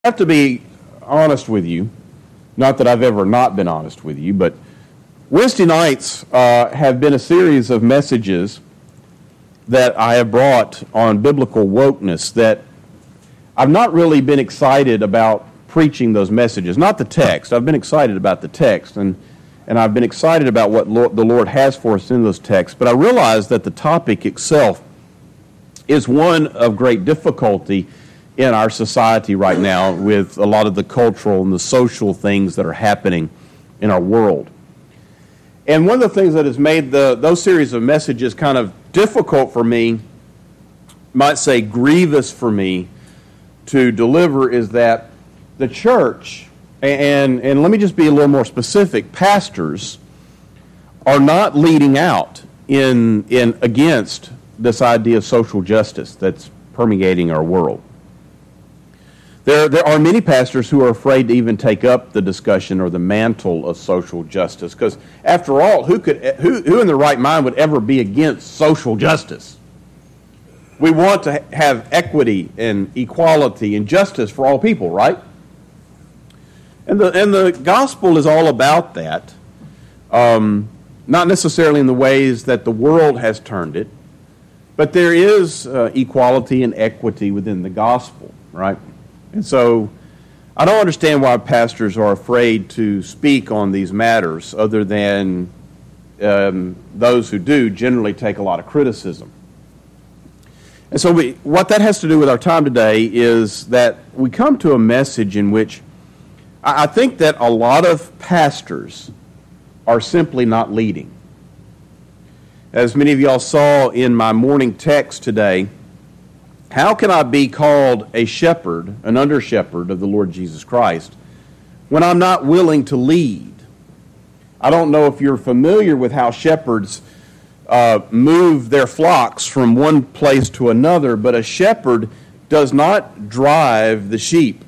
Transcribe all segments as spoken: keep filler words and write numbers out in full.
I have to be honest with you, not that I've ever not been honest with you, but Wednesday nights uh, have been a series of messages that I have brought on biblical wokeness that I've not really been excited about preaching those messages. Not the text. I've been excited about the text, and, and I've been excited about what Lord, the Lord has for us in those texts, but I realize that the topic itself is one of great difficulty in our society right now with a lot of the cultural and the social things that are happening in our world. And one of the things that has made the, those series of messages kind of difficult for me, might say grievous for me, to deliver is that the church, and, and let me just be a little more specific, pastors are not leading out in, in against this idea of social justice that's permeating our world. There, there are many pastors who are afraid to even take up the discussion or the mantle of social justice, because after all, who could, who, who in their right mind would ever be against social justice? We want to have equity and equality and justice for all people, right? And the and the gospel is all about that, um, not necessarily in the ways that the world has turned it, but there is uh, equality and equity within the gospel, right? And so I don't understand why pastors are afraid to speak on these matters, other than um, those who do generally take a lot of criticism. And so we, what that has to do with our time today is that we come to a message in which I, I think that a lot of pastors are simply not leading. As many of y'all saw in my morning text today, how can I be called a shepherd, an under-shepherd of the Lord Jesus Christ, when I'm not willing to lead? I don't know if you're familiar with how shepherds uh, move their flocks from one place to another, but a shepherd does not drive the sheep.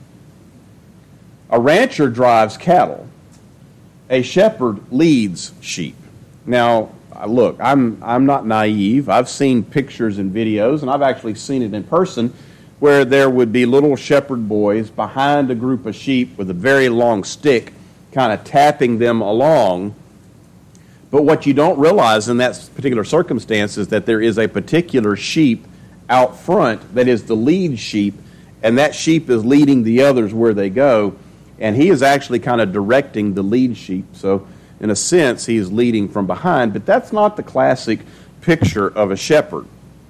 A rancher drives cattle. A shepherd leads sheep. Now, look, I'm I'm not naive. I've seen pictures and videos, and I've actually seen it in person, where there would be little shepherd boys behind a group of sheep with a very long stick, kind of tapping them along. But what you don't realize in that particular circumstance is that there is a particular sheep out front that is the lead sheep, and that sheep is leading the others where they go, and he is actually kind of directing the lead sheep. So in a sense, he is leading from behind, but that's not the classic picture of a shepherd.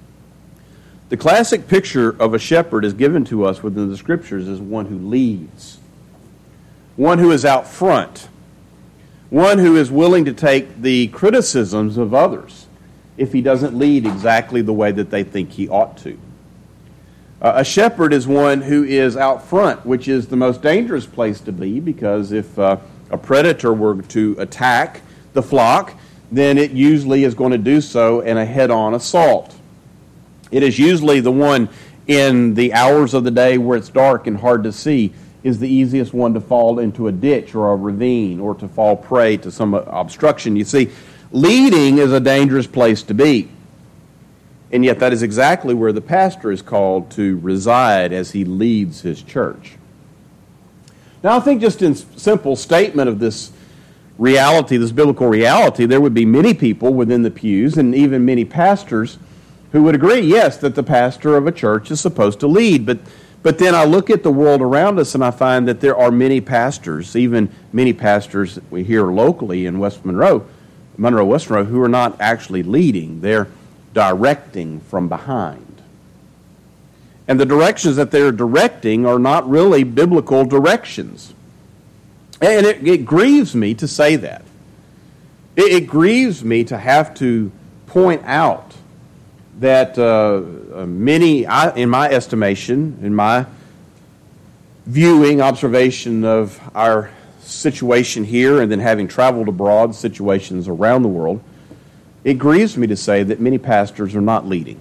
The classic picture of a shepherd is given to us within the Scriptures as one who leads, one who is out front, one who is willing to take the criticisms of others if he doesn't lead exactly the way that they think he ought to. Uh, a shepherd is one who is out front, which is the most dangerous place to be, because if uh, a predator were to attack the flock, then it usually is going to do so in a head-on assault. It is usually the one in the hours of the day where it's dark and hard to see is the easiest one to fall into a ditch or a ravine or to fall prey to some obstruction. You see, leading is a dangerous place to be. And yet that is exactly where the pastor is called to reside as he leads his church. Now, I think just in simple statement of this reality, this biblical reality, there would be many people within the pews and even many pastors who would agree, yes, that the pastor of a church is supposed to lead. But, but then I look at the world around us and I find that there are many pastors, even many pastors that we hear locally in West Monroe, Monroe, West Monroe, who are not actually leading. They're directing from behind. And the directions that they're directing are not really biblical directions. And it, it grieves me to say that. It, it grieves me to have to point out that uh, many, I, in my estimation, in my viewing, observation of our situation here, and then having traveled abroad, situations around the world, it grieves me to say that many pastors are not leading.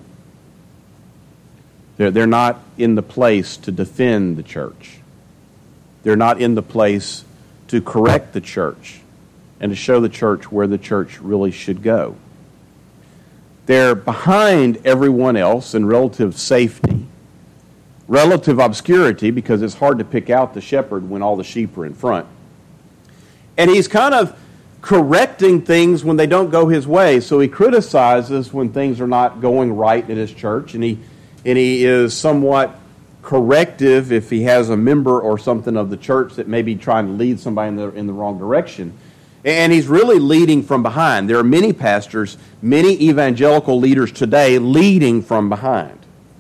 They're, they're not in the place to defend the church. They're not in the place to correct the church and to show the church where the church really should go. They're behind everyone else in relative safety, relative obscurity because it's hard to pick out the shepherd when all the sheep are in front. And he's kind of correcting things when they don't go his way. So he criticizes when things are not going right in his church, and he and he is somewhat corrective if he has a member or something of the church that may be trying to lead somebody in the in the wrong direction. And he's really leading from behind. There are many pastors, many evangelical leaders today leading from behind.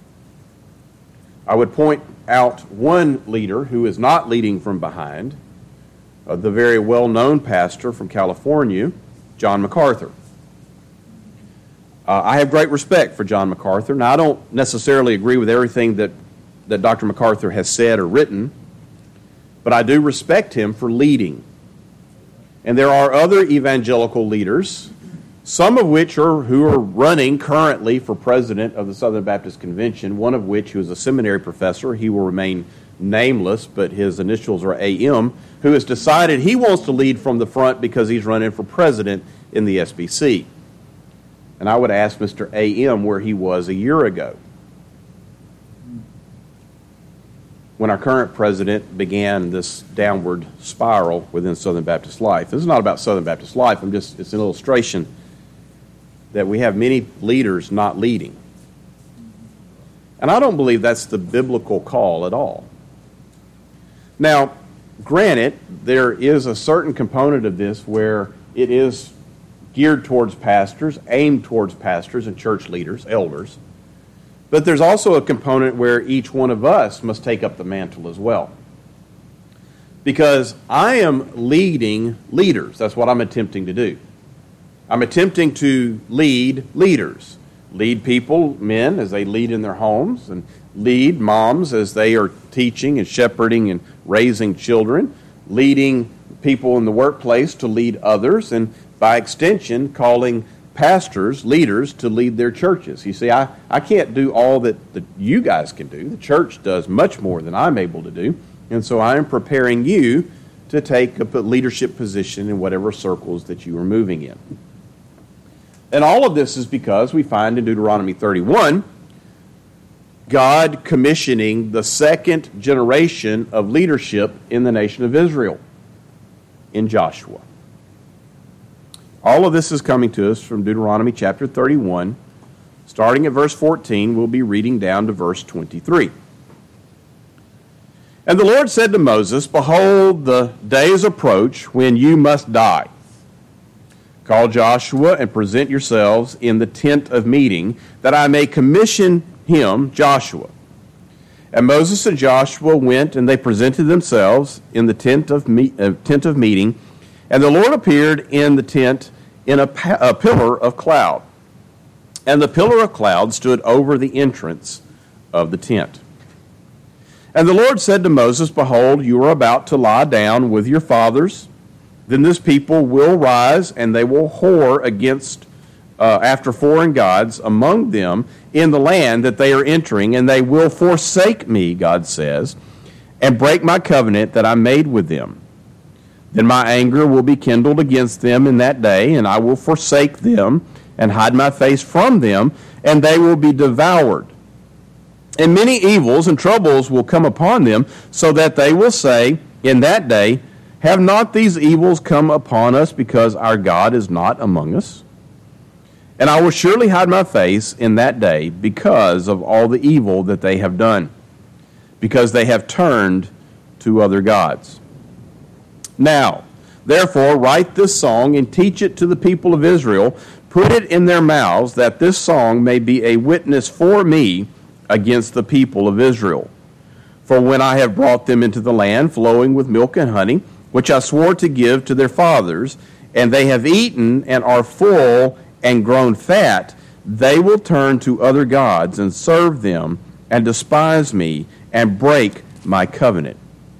I would point out one leader who is not leading from behind, uh, the very well-known pastor from California, John MacArthur. Uh, I have great respect for John MacArthur. Now, I don't necessarily agree with everything that, that Doctor MacArthur has said or written, but I do respect him for leading. And there are other evangelical leaders, some of which are who are running currently for president of the Southern Baptist Convention, one of which, who is a seminary professor, he will remain nameless, but his initials are A M, who has decided he wants to lead from the front because he's running for president in the S B C. And I would ask Mister A M where he was a year ago, when our current president began this downward spiral within Southern Baptist life. This is not about Southern Baptist life. I'm just, it's an illustration that we have many leaders not leading. And I don't believe that's the biblical call at all. Now, granted, there is a certain component of this where it is geared towards pastors, aimed towards pastors and church leaders, elders. But there's also a component where each one of us must take up the mantle as well. Because I am leading leaders. That's what I'm attempting to do. I'm attempting to lead leaders. Lead people, men, as they lead in their homes, and lead moms as they are teaching and shepherding and raising children, leading people in the workplace to lead others, and by extension, calling pastors, leaders, to lead their churches. You see, I, I can't do all that, that you guys can do. The church does much more than I'm able to do. And so I am preparing you to take a leadership position in whatever circles that you are moving in. And all of this is because we find in Deuteronomy thirty-one, God commissioning the second generation of leadership in the nation of Israel in Joshua. All of this is coming to us from Deuteronomy chapter thirty-one. Starting at verse fourteen, we'll be reading down to verse twenty-three. And the Lord said to Moses, Behold, the days approach when you must die. Call Joshua and present yourselves in the tent of meeting, that I may commission him, Joshua. And Moses and Joshua went, and they presented themselves in the tent of, me- uh, tent of meeting. And the Lord appeared in the tent in a, pa- a pillar of cloud. And the pillar of cloud stood over the entrance of the tent. And the Lord said to Moses, Behold, you are about to lie down with your fathers. Then this people will rise, and they will whore against, uh, after foreign gods among them in the land that they are entering, and they will forsake me, God says, and break my covenant that I made with them. Then my anger will be kindled against them in that day, and I will forsake them and hide my face from them, and they will be devoured. And many evils and troubles will come upon them, so that they will say in that day, Have not these evils come upon us because our God is not among us? And I will surely hide my face in that day because of all the evil that they have done, because they have turned to other gods. Now, therefore, write this song and teach it to the people of Israel. Put it in their mouths, that this song may be a witness for me against the people of Israel. For when I have brought them into the land flowing with milk and honey, which I swore to give to their fathers, and they have eaten and are full and grown fat, they will turn to other gods and serve them and despise me and break my covenant.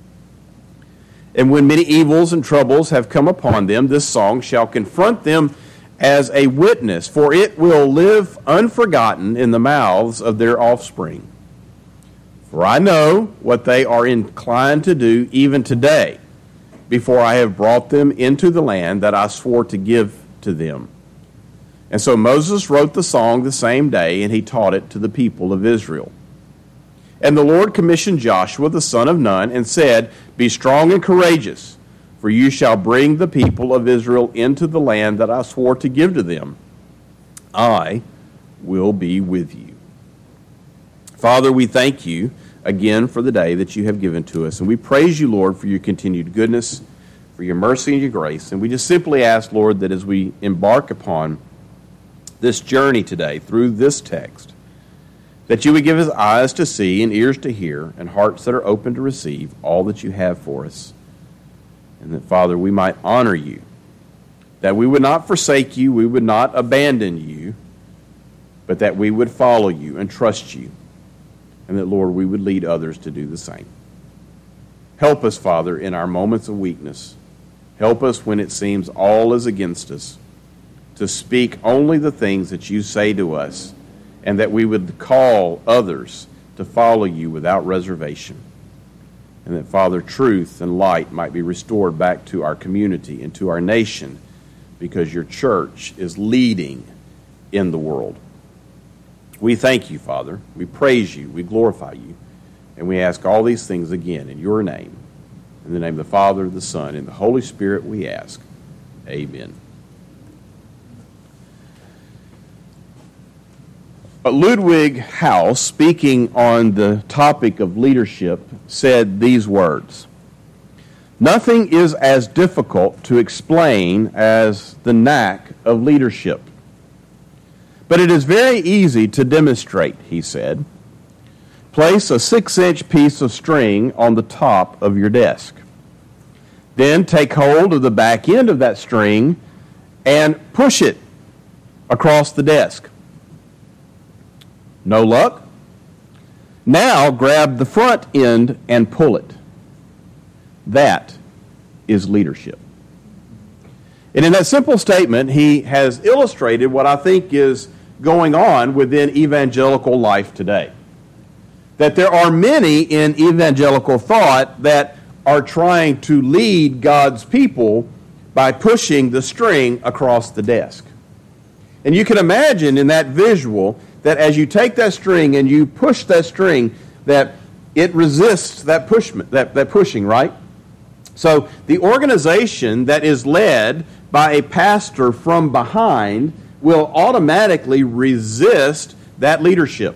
And when many evils and troubles have come upon them, this song shall confront them as a witness, for it will live unforgotten in the mouths of their offspring. For I know what they are inclined to do even today, before I have brought them into the land that I swore to give to them. And so Moses wrote the song the same day, and he taught it to the people of Israel. And the Lord commissioned Joshua the son of Nun and said, Be strong and courageous, for you shall bring the people of Israel into the land that I swore to give to them. I will be with you. Father, we thank you again for the day that you have given to us. And we praise you, Lord, for your continued goodness, for your mercy and your grace. And we just simply ask, Lord, that as we embark upon this journey today through this text, that you would give us eyes to see and ears to hear and hearts that are open to receive all that you have for us. And that, Father, we might honor you, that we would not forsake you, we would not abandon you, but that we would follow you and trust you, and that, Lord, we would lead others to do the same. Help us, Father, in our moments of weakness. Help us when it seems all is against us, to speak only the things that you say to us, and that we would call others to follow you without reservation. And that, Father, truth and light might be restored back to our community and to our nation, because your church is leading in the world. We thank you, Father. We praise you. We glorify you. And we ask all these things again in your name. In the name of the Father, the Son, and the Holy Spirit we ask. Amen. But Ludwig House, speaking on the topic of leadership, said these words: Nothing is as difficult to explain as the knack of leadership. But it is very easy to demonstrate, he said. Place a six-inch piece of string on the top of your desk. Then take hold of the back end of that string and push it across the desk. No luck? Now grab the front end and pull it. That is leadership. And in that simple statement, he has illustrated what I think is going on within evangelical life today. That there are many in evangelical thought that are trying to lead God's people by pushing the string across the desk. And you can imagine in that visual that as you take that string and you push that string, that it resists that push, that, that pushing, right? So the organization that is led by a pastor from behind will automatically resist that leadership.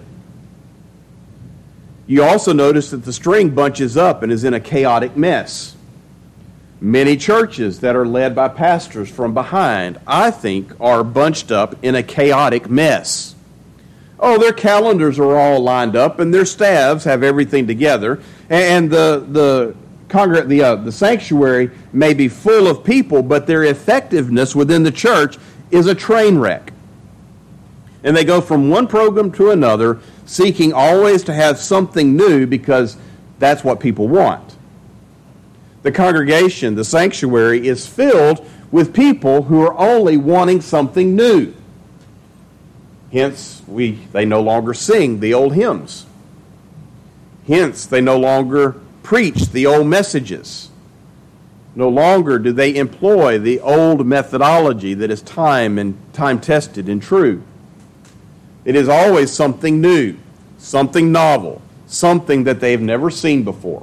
You also notice that the string bunches up and is in a chaotic mess. Many churches that are led by pastors from behind, I think, are bunched up in a chaotic mess. Oh, their calendars are all lined up, and their staffs have everything together, and the the congr- the uh, the sanctuary may be full of people, but their effectiveness within the church is a train wreck. And they go from one program to another, seeking always to have something new because that's what people want. The congregation, the sanctuary, is filled with people who are only wanting something new. Hence, we they no longer sing the old hymns. Hence, they no longer preach the old messages. No longer do they employ the old methodology that is time and time-tested and true. It is always something new, something novel, something that they've never seen before.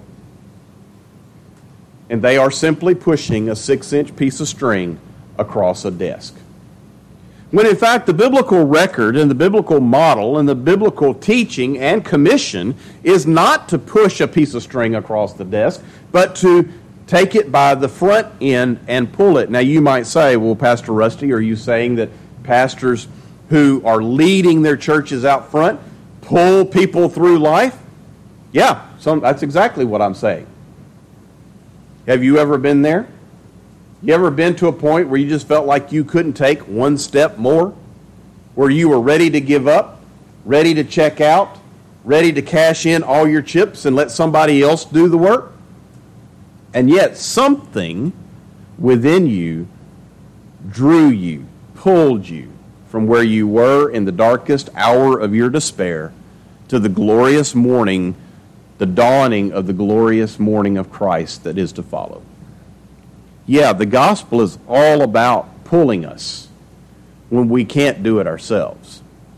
And they are simply pushing a six-inch piece of string across a desk. When in fact the biblical record and the biblical model and the biblical teaching and commission is not to push a piece of string across the desk, but to take it by the front end and pull it. Now you might say, well, Pastor Rusty, are you saying that pastors who are leading their churches out front pull people through life? Yeah, some, that's exactly what I'm saying. Have you ever been there? You ever been to a point where you just felt like you couldn't take one step more? Where you were ready to give up, ready to check out, ready to cash in all your chips and let somebody else do the work? And yet something within you drew you, pulled you from where you were in the darkest hour of your despair to the glorious morning, the dawning of the glorious morning of Christ that is to follow. Yeah, the gospel is all about pulling us when we can't do it ourselves.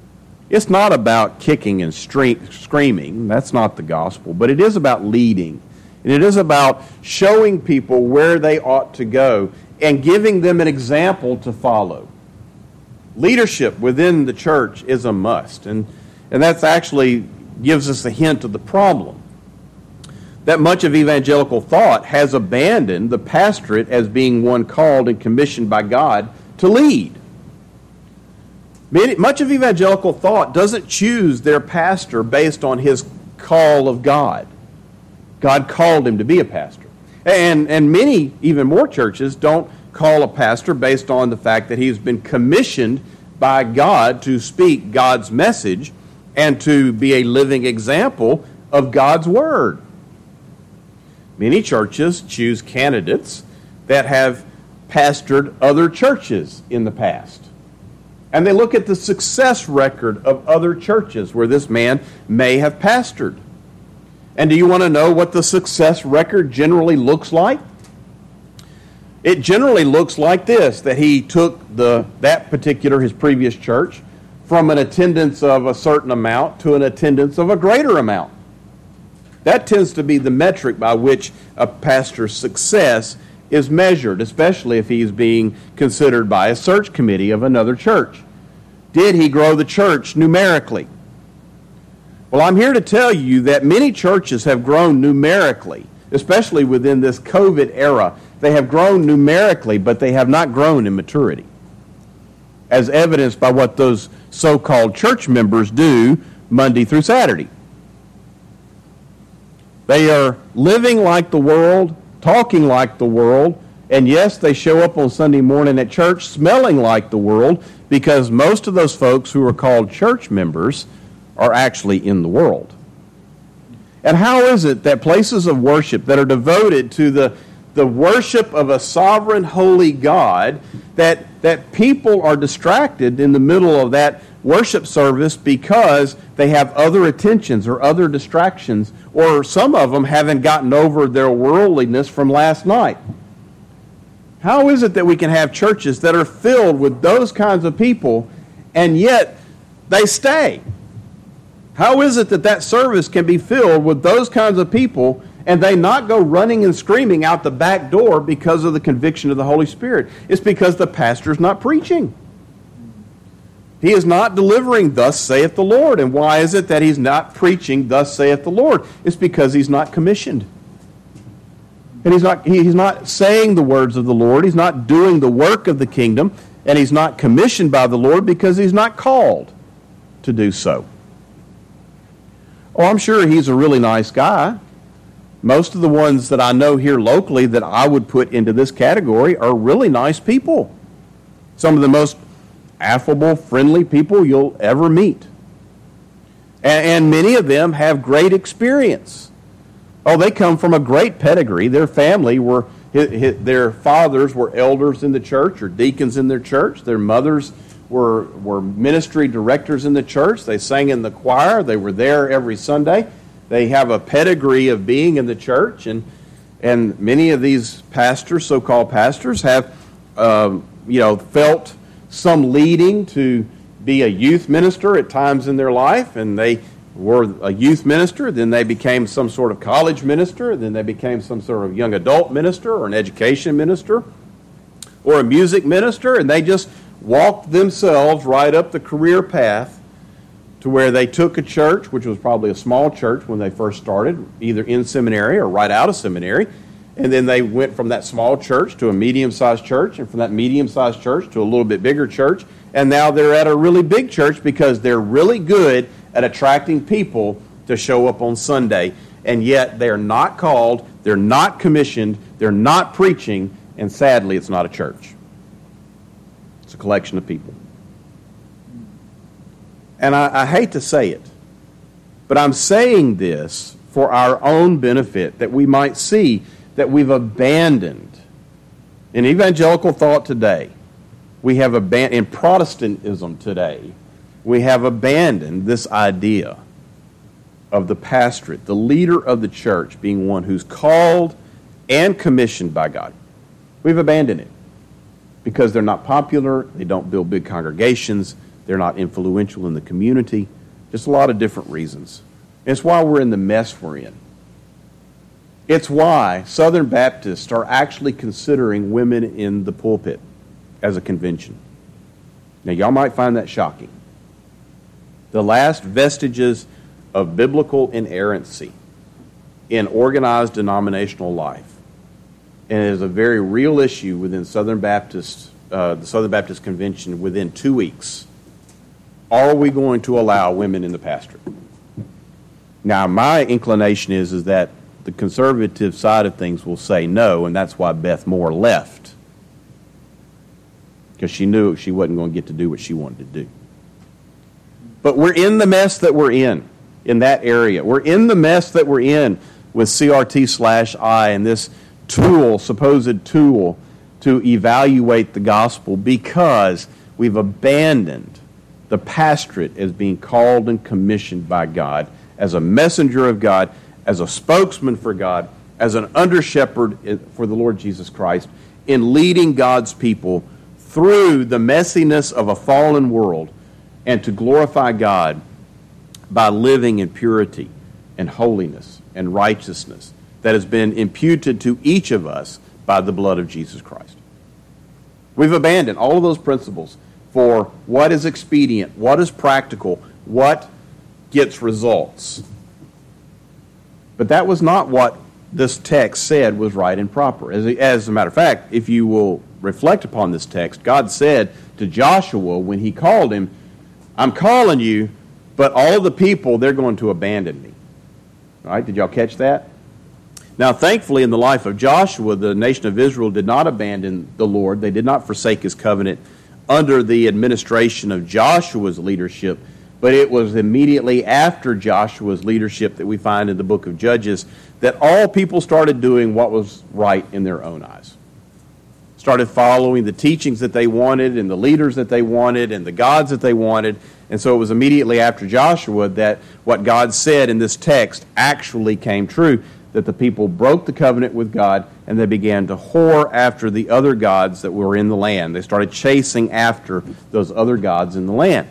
It's not about kicking and stre- screaming. That's not the gospel. But it is about leading. And it is about showing people where they ought to go and giving them an example to follow. Leadership within the church is a must. And, and that actually gives us a hint of the problem. That much of evangelical thought has abandoned the pastorate as being one called and commissioned by God to lead. Many, much of evangelical thought doesn't choose their pastor based on his call of God. God called him to be a pastor. And, and many, even more churches, don't call a pastor based on the fact that he's been commissioned by God to speak God's message and to be a living example of God's word. Many churches choose candidates that have pastored other churches in the past. And they look at the success record of other churches where this man may have pastored. And do you want to know what the success record generally looks like? It generally looks like this, that he took the that particular, his previous church, from an attendance of a certain amount to an attendance of a greater amount. That tends to be the metric by which a pastor's success is measured, especially if he's being considered by a search committee of another church. Did he grow the church numerically? Well, I'm here to tell you that many churches have grown numerically, especially within this COVID era. They have grown numerically, but they have not grown in maturity, as evidenced by what those so-called church members do Monday through Saturday. They are living like the world, talking like the world, and yes, they show up on Sunday morning at church smelling like the world, because most of those folks who are called church members are actually in the world. And how is it that places of worship that are devoted to the, the worship of a sovereign, holy God, that, that people are distracted in the middle of that worship service because they have other attentions or other distractions, or some of them haven't gotten over their worldliness from last night? How is it that we can have churches that are filled with those kinds of people and yet they stay? How is it that that service can be filled with those kinds of people and they not go running and screaming out the back door because of the conviction of the Holy Spirit? It's because the pastor's not preaching. He is not delivering, thus saith the Lord. And why is it that he's not preaching, thus saith the Lord? It's because he's not commissioned. And he's not, he's not saying the words of the Lord. He's not doing the work of the kingdom. And he's not commissioned by the Lord because he's not called to do so. Oh, I'm sure he's a really nice guy. Most of the ones that I know here locally that I would put into this category are really nice people. Some of the most affable, friendly people you'll ever meet. And, and many of them have great experience. Oh, they come from a great pedigree. Their family were, his, his, their fathers were elders in the church or deacons in their church. Their mothers were, were ministry directors in the church. They sang in the choir. They were there every Sunday. They have a pedigree of being in the church. And, and many of these pastors, so-called pastors, have um, you know, felt some leading to be a youth minister at times in their life, and they were a youth minister, then they became some sort of college minister, then they became some sort of young adult minister or an education minister or a music minister, and they just walked themselves right up the career path to where they took a church, which was probably a small church when they first started, either in seminary or right out of seminary, and then they went from that small church to a medium-sized church, and from that medium-sized church to a little bit bigger church, and now they're at a really big church because they're really good at attracting people to show up on Sunday, and yet they're not called, they're not commissioned, they're not preaching, and sadly it's not a church. It's a collection of people. And I, I hate to say it, but I'm saying this for our own benefit, that we might see that we've abandoned, in evangelical thought today, we have abandoned, in Protestantism today, we have abandoned this idea of the pastorate, the leader of the church being one who's called and commissioned by God. We've abandoned it because they're not popular, they don't build big congregations, They're not influential in the community. Just a lot of different reasons. It's why we're in the mess we're in. It's why Southern Baptists are actually considering women in the pulpit as a convention. Now, y'all might find that shocking. The last vestiges of biblical inerrancy in organized denominational life, and it is a very real issue within Southern Baptist, uh, the Southern Baptist Convention within two weeks. Are we going to allow women in the pastorate? Now, my inclination is, is that the conservative side of things will say no, and that's why Beth Moore left. Because she knew she wasn't going to get to do what she wanted to do. But we're in the mess that we're in, in that area. We're in the mess that we're in with C R T slash I and this tool, supposed tool, to evaluate the gospel because we've abandoned the pastorate as being called and commissioned by God, as a messenger of God, as a spokesman for God, as an under-shepherd for the Lord Jesus Christ, in leading God's people through the messiness of a fallen world and to glorify God by living in purity and holiness and righteousness that has been imputed to each of us by the blood of Jesus Christ. We've abandoned all of those principles for what is expedient, what is practical, what gets results. But that was not what this text said was right and proper. As a, as a matter of fact, if you will reflect upon this text, God said to Joshua when he called him, I'm calling you, but all of the people, they're going to abandon me. All right, did y'all catch that? Now, thankfully, in the life of Joshua, the nation of Israel did not abandon the Lord. They did not forsake his covenant under the administration of Joshua's leadership, but it was immediately after Joshua's leadership that we find in the book of Judges that all people started doing what was right in their own eyes. Started following the teachings that they wanted and the leaders that they wanted and the gods that they wanted. And so it was immediately after Joshua that what God said in this text actually came true, that the people broke the covenant with God and they began to whore after the other gods that were in the land. They started chasing after those other gods in the land.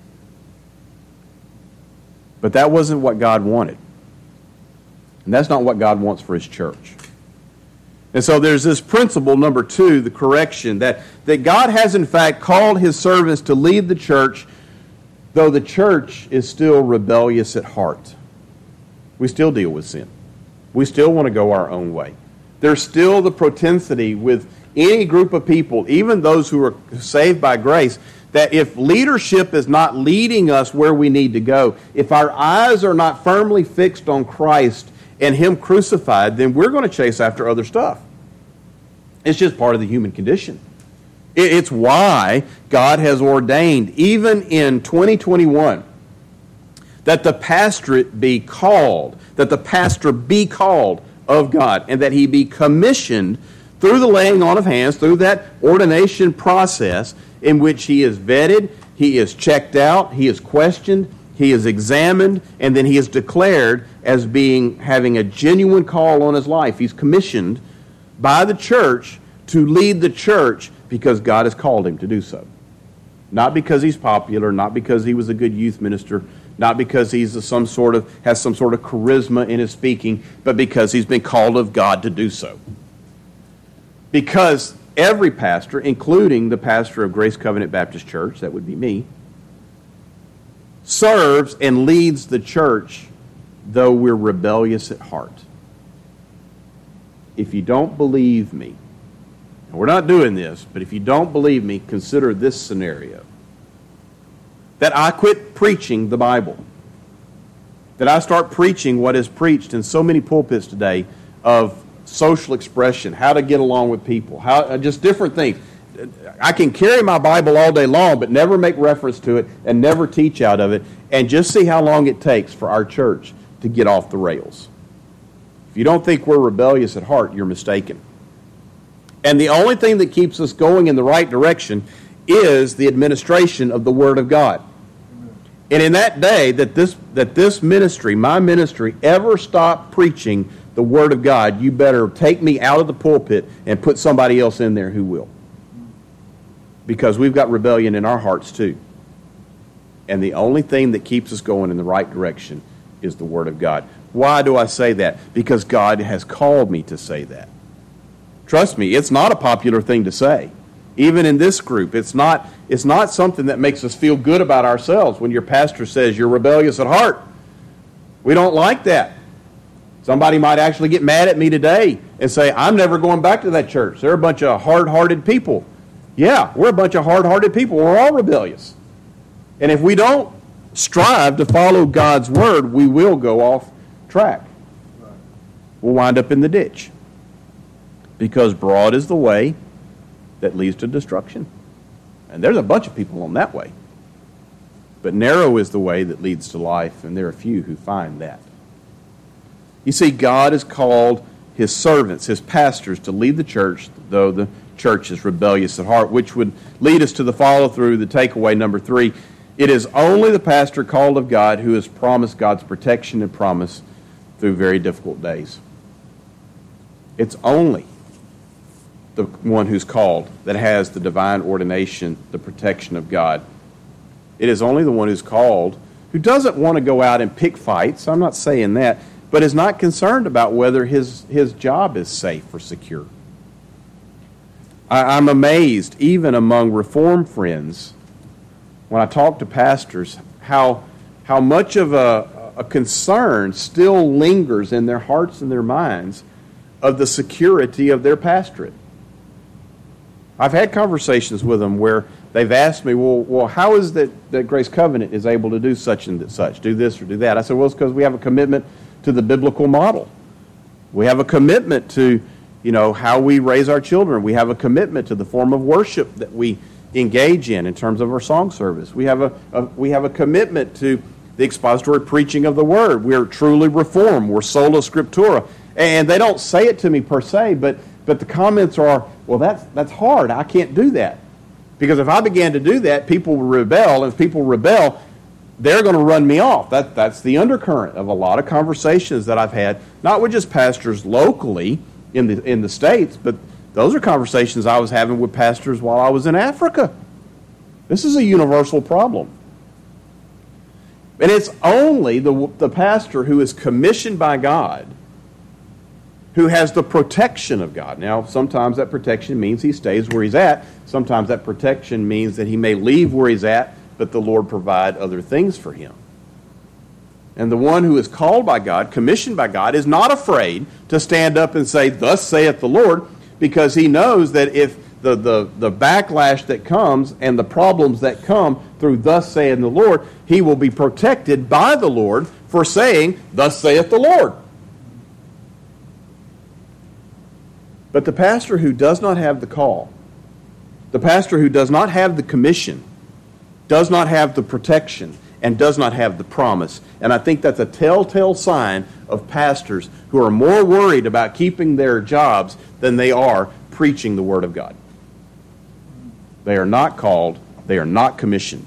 But that wasn't what God wanted. And that's not what God wants for his church. And so there's this principle, number two, the correction, that, that God has in fact called his servants to lead the church, though the church is still rebellious at heart. We still deal with sin. We still want to go our own way. There's still the propensity with any group of people, even those who are saved by grace, that if leadership is not leading us where we need to go, if our eyes are not firmly fixed on Christ and him crucified, then we're going to chase after other stuff. It's just part of the human condition. It's why God has ordained, even in twenty twenty-one, that the pastorate be called, that the pastor be called of God, and that he be commissioned through the laying on of hands, through that ordination process in which he is vetted, he is checked out, he is questioned, he is examined, and then he is declared as being having a genuine call on his life. He's commissioned by the church to lead the church because God has called him to do so. Not because he's popular, not because he was a good youth minister, not because he's a, some sort of has some sort of charisma in his speaking, but because he's been called of God to do so. Because every pastor, including the pastor of Grace Covenant Baptist Church, that would be me, serves and leads the church though we're rebellious at heart. If you don't believe me, and we're not doing this, but if you don't believe me, consider this scenario. That I quit preaching the Bible. That I start preaching what is preached in so many pulpits today of social expression, how to get along with people, how just different things. I can carry my Bible all day long, but never make reference to it and never teach out of it, and just see how long it takes for our church to get off the rails. If you don't think we're rebellious at heart, you're mistaken. And the only thing that keeps us going in the right direction is the administration of the Word of God. And in that day that this that this ministry, my ministry, ever stopped preaching the Word of God, you better take me out of the pulpit and put somebody else in there who will. Because we've got rebellion in our hearts too. And the only thing that keeps us going in the right direction is the Word of God. Why do I say that? Because God has called me to say that. Trust me, it's not a popular thing to say. Even in this group, it's not, it's not something that makes us feel good about ourselves when your pastor says you're rebellious at heart. We don't like that. Somebody might actually get mad at me today and say, I'm never going back to that church. They're a bunch of hard-hearted people. Yeah, we're a bunch of hard-hearted people. We're all rebellious. And if we don't strive to follow God's word, we will go off track. We'll wind up in the ditch. Because broad is the way that leads to destruction. And there's a bunch of people on that way. But narrow is the way that leads to life, and there are few who find that. You see, God has called his servants, his pastors, to lead the church, though the church is rebellious at heart, which would lead us to the follow-through, the takeaway number three. It is only the pastor called of God who has promised God's protection and promise through very difficult days. It's only the one who's called that has the divine ordination, the protection of God. It is only the one who's called who doesn't want to go out and pick fights. I'm not saying that. But is not concerned about whether his, his job is safe or secure. I, I'm amazed, even among Reformed friends, when I talk to pastors, how, how much of a, a concern still lingers in their hearts and their minds of the security of their pastorate. I've had conversations with them where they've asked me, well, well how is that, that Grace Covenant is able to do such and such, do this or do that? I said, well, it's because we have a commitment to the biblical model. We have a commitment to, you know, how we raise our children. We have a commitment to the form of worship that we engage in in terms of our song service. We have a, a we have a commitment to the expository preaching of the Word. We're truly Reformed. We're sola scriptura. And they don't say it to me per se, but but the comments are, well, that's that's hard. I can't do that. Because if I began to do that, people will rebel. And if people rebel, they're going to run me off. That, that's the undercurrent of a lot of conversations that I've had, not with just pastors locally in the in the States, but those are conversations I was having with pastors while I was in Africa. This is a universal problem. And it's only the, the pastor who is commissioned by God who has the protection of God. Now, sometimes that protection means he stays where he's at. Sometimes that protection means that he may leave where he's at, but the Lord provide other things for him. And the one who is called by God, commissioned by God, is not afraid to stand up and say, thus saith the Lord, because he knows that if the, the, the backlash that comes and the problems that come through thus saith the Lord, he will be protected by the Lord for saying, thus saith the Lord. But the pastor who does not have the call, the pastor who does not have the commission, does not have the protection, and does not have the promise. And I think that's a telltale sign of pastors who are more worried about keeping their jobs than they are preaching the Word of God. They are not called. They are not commissioned.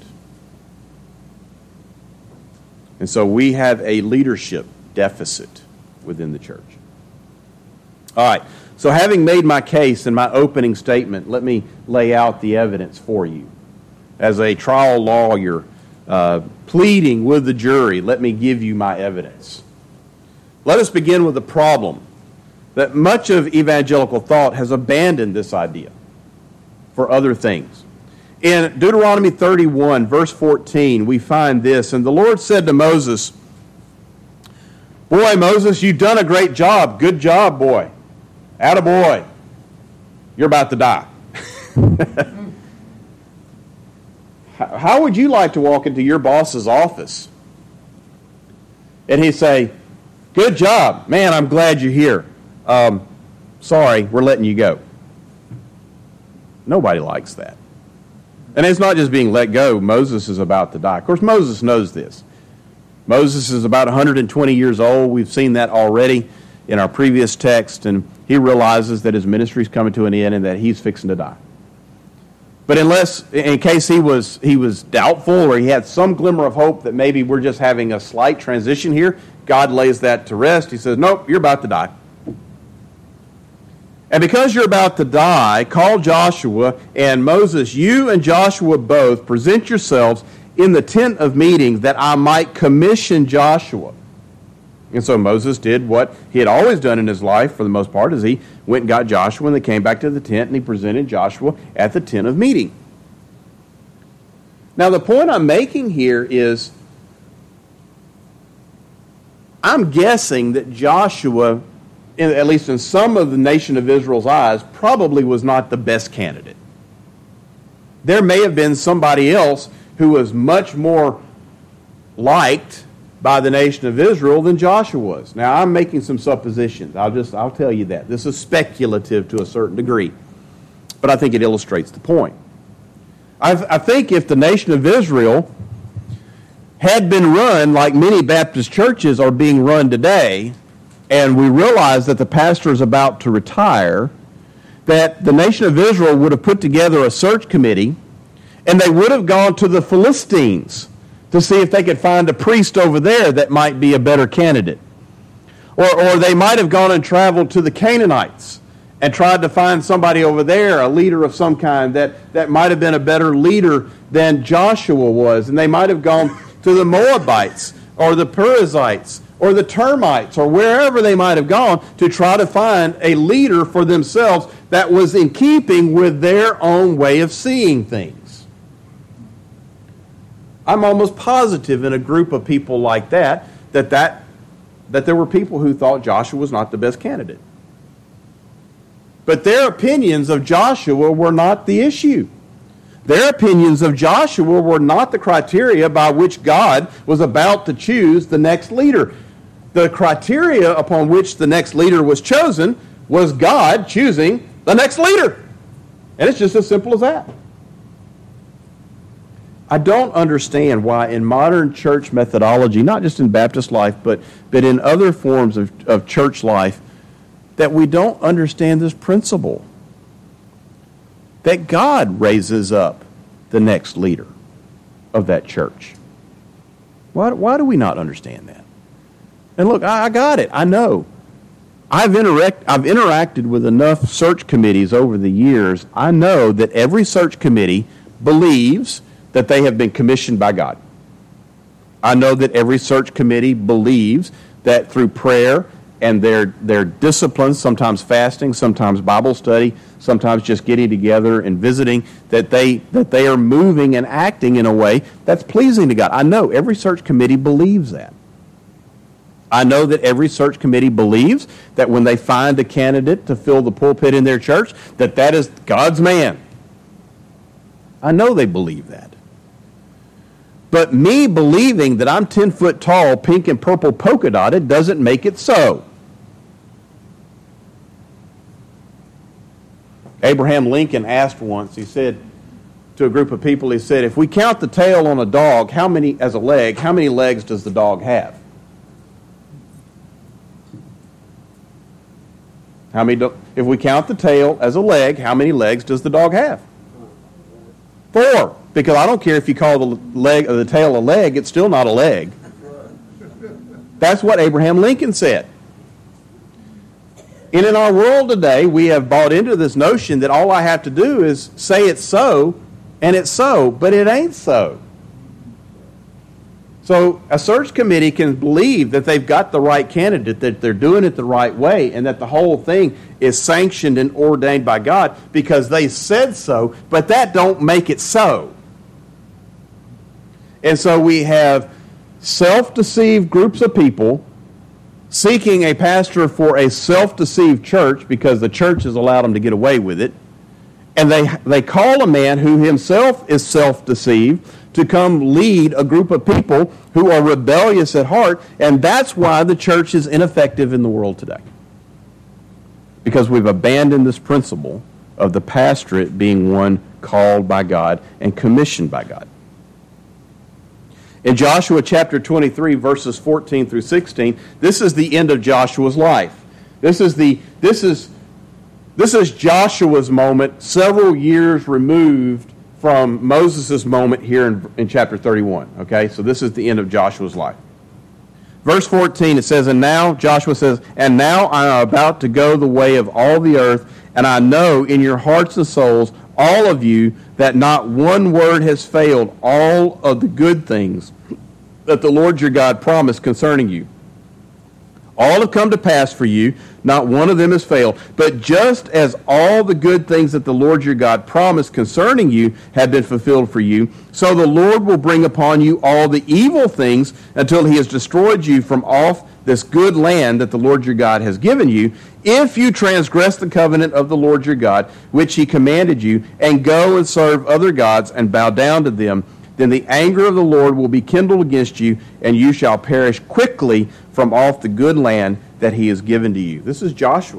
And so we have a leadership deficit within the church. All right. So having made my case in my opening statement, let me lay out the evidence for you. As a trial lawyer uh, pleading with the jury, let me give you my evidence. Let us begin with the problem that much of evangelical thought has abandoned this idea for other things. In Deuteronomy thirty-one, verse fourteen, we find this, and the Lord said to Moses, boy, Moses, you've done a great job. Good job, boy. Attaboy. You're about to die. How would you like to walk into your boss's office and he'd say, good job. Man, I'm glad you're here. Um, sorry, we're letting you go. Nobody likes that. And it's not just being let go. Moses is about to die. Of course, Moses knows this. Moses is about one hundred twenty years old. We've seen that already in our previous text. And he realizes that his ministry is coming to an end and that he's fixing to die. But unless, in case he was he was doubtful or he had some glimmer of hope that maybe we're just having a slight transition here, God lays that to rest. He says, nope, you're about to die. And because you're about to die, call Joshua and Moses, you and Joshua both, present yourselves in the tent of meeting that I might commission Joshua. And so Moses did what he had always done in his life for the most part, is he went and got Joshua, and they came back to the tent, and he presented Joshua at the tent of meeting. Now, the point I'm making here is, I'm guessing that Joshua, in, at least in some of the nation of Israel's eyes, probably was not the best candidate. There may have been somebody else who was much more liked by the nation of Israel than Joshua was. Now, I'm making some suppositions. I'll just, I'll tell you that. This is speculative to a certain degree, but I think it illustrates the point. I, I think if the nation of Israel had been run like many Baptist churches are being run today, and we realize that the pastor is about to retire, that the nation of Israel would have put together a search committee, and they would have gone to the Philistines to see if they could find a priest over there that might be a better candidate. Or, or they might have gone and traveled to the Canaanites and tried to find somebody over there, a leader of some kind, that, that might have been a better leader than Joshua was. And they might have gone to the Moabites or the Perizzites or the Termites or wherever they might have gone to try to find a leader for themselves that was in keeping with their own way of seeing things. I'm almost positive in a group of people like that, that, that, that there were people who thought Joshua was not the best candidate. But their opinions of Joshua were not the issue. Their opinions of Joshua were not the criteria by which God was about to choose the next leader. The criteria upon which the next leader was chosen was God choosing the next leader. And it's just as simple as that. I don't understand why in modern church methodology, not just in Baptist life, but, but in other forms of, of church life, that we don't understand this principle. That God raises up the next leader of that church. Why, why do we not understand that? And look, I, I got it. I know. I've, interact, I've interacted with enough search committees over the years. I know that every search committee believes that they have been commissioned by God. I know that every search committee believes that through prayer and their, their disciplines, sometimes fasting, sometimes Bible study, sometimes just getting together and visiting, that they, that they are moving and acting in a way that's pleasing to God. I know every search committee believes that. I know that every search committee believes that when they find a candidate to fill the pulpit in their church, that that is God's man. I know they believe that. But me believing that I'm ten foot tall, pink and purple polka dotted, doesn't make it so. Abraham Lincoln asked once, he said to a group of people, he said, if we count the tail on a dog, how many, as a leg, how many legs does the dog have? How many do, if we count the tail as a leg, how many legs does the dog have? Four. Because I don't care if you call the leg or the tail a leg, it's still not a leg. That's what Abraham Lincoln said. And in our world today, we have bought into this notion that all I have to do is say it's so, and it's so, but it ain't so. So a search committee can believe that they've got the right candidate, that they're doing it the right way, and that the whole thing is sanctioned and ordained by God because they said so, but that don't make it so. And so we have self-deceived groups of people seeking a pastor for a self-deceived church because the church has allowed them to get away with it. And they, they call a man who himself is self-deceived to come lead a group of people who are rebellious at heart. And that's why the church is ineffective in the world today. Because we've abandoned this principle of the pastorate being one called by God and commissioned by God. In Joshua chapter twenty-three, verses fourteen through sixteen, this is the end of Joshua's life. This is the this is this is Joshua's moment, several years removed from Moses' moment here in, in chapter thirty-one. Okay, so this is the end of Joshua's life. Verse fourteen, it says, and now, Joshua says, and now I am about to go the way of all the earth, and I know in your hearts and souls all of you, that not one word has failed, all of the good things that the Lord your God promised concerning you. All have come to pass for you, not one of them has failed. But just as all the good things that the Lord your God promised concerning you have been fulfilled for you, so the Lord will bring upon you all the evil things until he has destroyed you from off this good land that the Lord your God has given you, if you transgress the covenant of the Lord your God, which he commanded you, and go and serve other gods and bow down to them. Then the anger of the Lord will be kindled against you, and you shall perish quickly from off the good land that he has given to you. This is Joshua.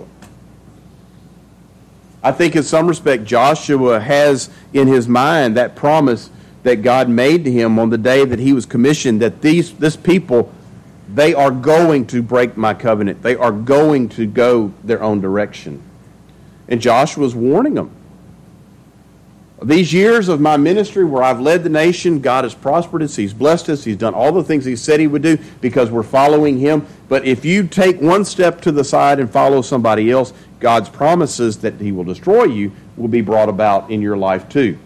I think in some respect Joshua has in his mind that promise that God made to him on the day that he was commissioned, that these this people, they are going to break my covenant. They are going to go their own direction. And Joshua's warning them. These years of my ministry where I've led the nation, God has prospered us. He's blessed us. He's done all the things he said he would do because we're following him. But if you take one step to the side and follow somebody else, God's promises that he will destroy you will be brought about in your life too.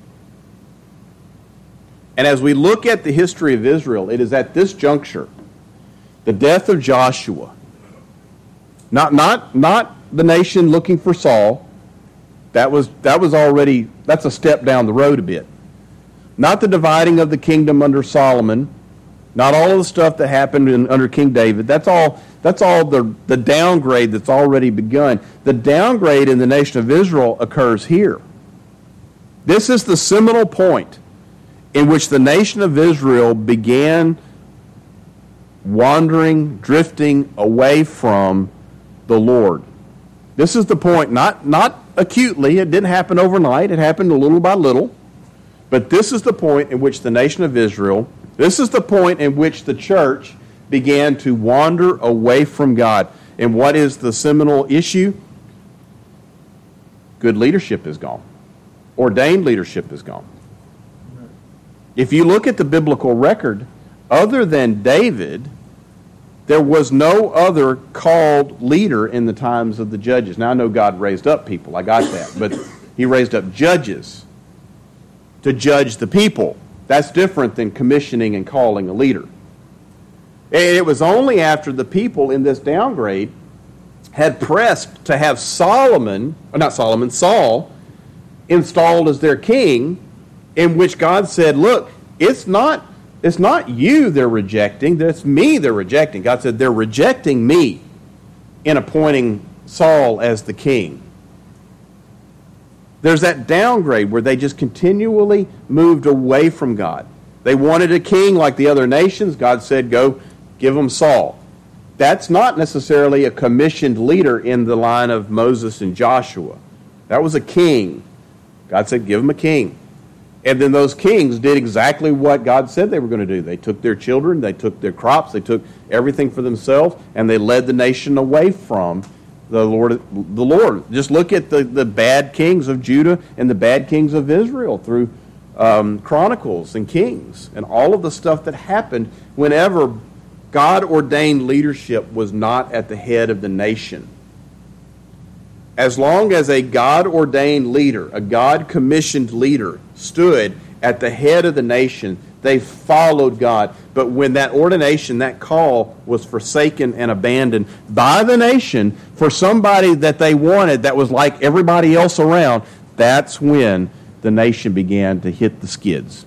And as we look at the history of Israel, it is at this juncture, the death of Joshua, not, not, not the nation looking for Saul. That was, that was already, that's a step down the road a bit. Not the dividing of the kingdom under Solomon. Not all of the stuff that happened in, under King David. That's all, that's all the, the downgrade that's already begun. The downgrade in the nation of Israel occurs here. This is the seminal point in which the nation of Israel began wandering, drifting away from the Lord. This is the point, not, not acutely. It didn't happen overnight. It happened little by little. But this is the point in which the nation of Israel, this is the point in which the church began to wander away from God. And what is the seminal issue? Good leadership is gone. Ordained leadership is gone. If you look at the biblical record, other than David, there was no other called leader in the times of the judges. Now, I know God raised up people. I got that. But he raised up judges to judge the people. That's different than commissioning and calling a leader. And it was only after the people in this downgrade had pressed to have Solomon, or not Solomon, Saul, installed as their king, in which God said, look, it's not It's not you they're rejecting, it's me they're rejecting. God said they're rejecting me in appointing Saul as the king. There's that downgrade where they just continually moved away from God. They wanted a king like the other nations. God said, go give them Saul. That's not necessarily a commissioned leader in the line of Moses and Joshua. That was a king. God said, give them a king. And then those kings did exactly what God said they were going to do. They took their children, they took their crops, they took everything for themselves, and they led the nation away from the Lord. The Lord. Just look at the, the bad kings of Judah and the bad kings of Israel through um, Chronicles and Kings, and all of the stuff that happened whenever God-ordained leadership was not at the head of the nation. As long as a God-ordained leader, a God-commissioned leader, stood at the head of the nation, they followed God. But when that ordination, that call, was forsaken and abandoned by the nation for somebody that they wanted that was like everybody else around, that's when the nation began to hit the skids.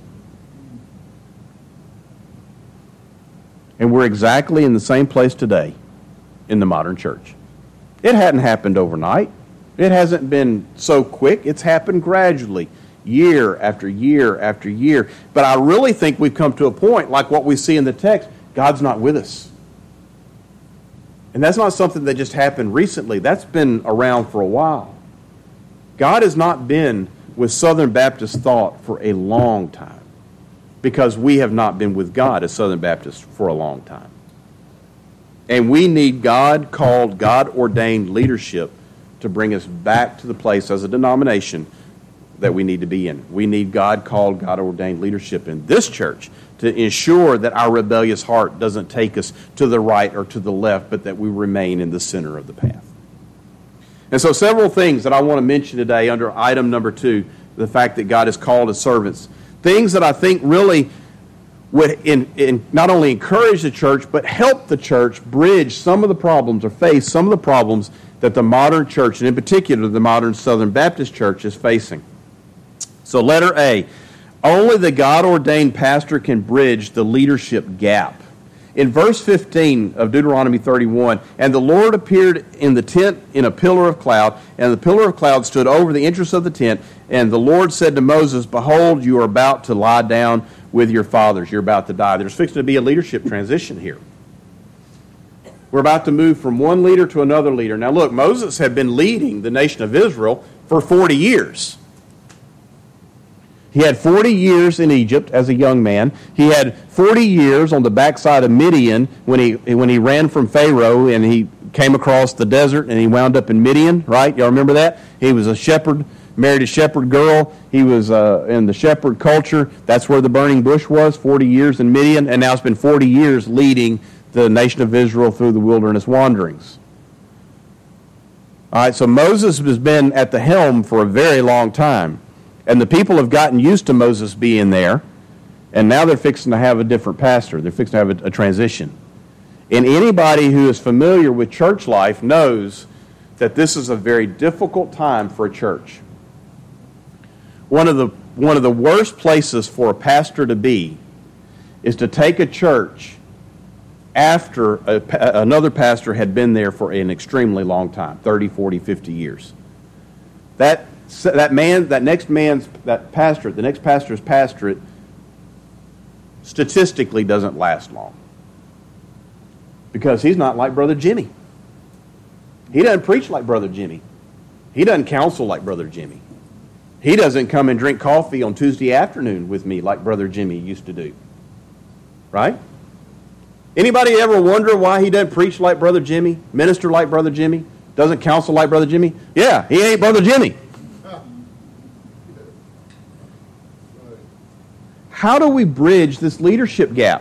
And we're exactly in the same place today in the modern church. It hadn't happened overnight. It hasn't been so quick. It's happened gradually, year after year after year. But I really think we've come to a point, like what we see in the text, God's not with us. And that's not something that just happened recently. That's been around for a while. God has not been with Southern Baptist thought for a long time, because we have not been with God as Southern Baptists for a long time. And we need God-called, God-ordained leadership to bring us back to the place as a denomination that we need to be in. We need God-called, God-ordained leadership in this church to ensure that our rebellious heart doesn't take us to the right or to the left, but that we remain in the center of the path. And so several things that I want to mention today under item number two, the fact that God has called his servants. Things that I think really would in, in not only encourage the church, but help the church bridge some of the problems or face some of the problems that the modern church, and in particular the modern Southern Baptist church, is facing. So letter A, only the God-ordained pastor can bridge the leadership gap. In verse fifteen of Deuteronomy thirty-one, and the Lord appeared in the tent in a pillar of cloud, and the pillar of cloud stood over the entrance of the tent, and the Lord said to Moses, behold, you are about to lie down with your fathers. You're about to die. There's fixing to be a leadership transition here. We're about to move from one leader to another leader. Now look, Moses had been leading the nation of Israel for forty years. He had forty years in Egypt as a young man. He had forty years on the backside of Midian when he when he ran from Pharaoh and he came across the desert and he wound up in Midian, right? Y'all remember that? He was a shepherd, married a shepherd girl. He was uh, in the shepherd culture. That's where the burning bush was, forty years in Midian. And now it's been forty years leading the nation of Israel through the wilderness wanderings. All right, so Moses has been at the helm for a very long time. And the people have gotten used to Moses being there, and now they're fixing to have a different pastor. They're fixing to have a, a transition. And anybody who is familiar with church life knows that this is a very difficult time for a church. One of the, one of the worst places for a pastor to be is to take a church after a, another pastor had been there for an extremely long time, thirty, forty, fifty years. That That man, that next man's, that pastorate, the next pastor's pastorate, statistically doesn't last long. Because he's not like Brother Jimmy. He doesn't preach like Brother Jimmy. He doesn't counsel like Brother Jimmy. He doesn't come and drink coffee on Tuesday afternoon with me like Brother Jimmy used to do. Right? Anybody ever wonder why he doesn't preach like Brother Jimmy, minister like Brother Jimmy, doesn't counsel like Brother Jimmy? Yeah, he ain't Brother Jimmy. How do we bridge this leadership gap?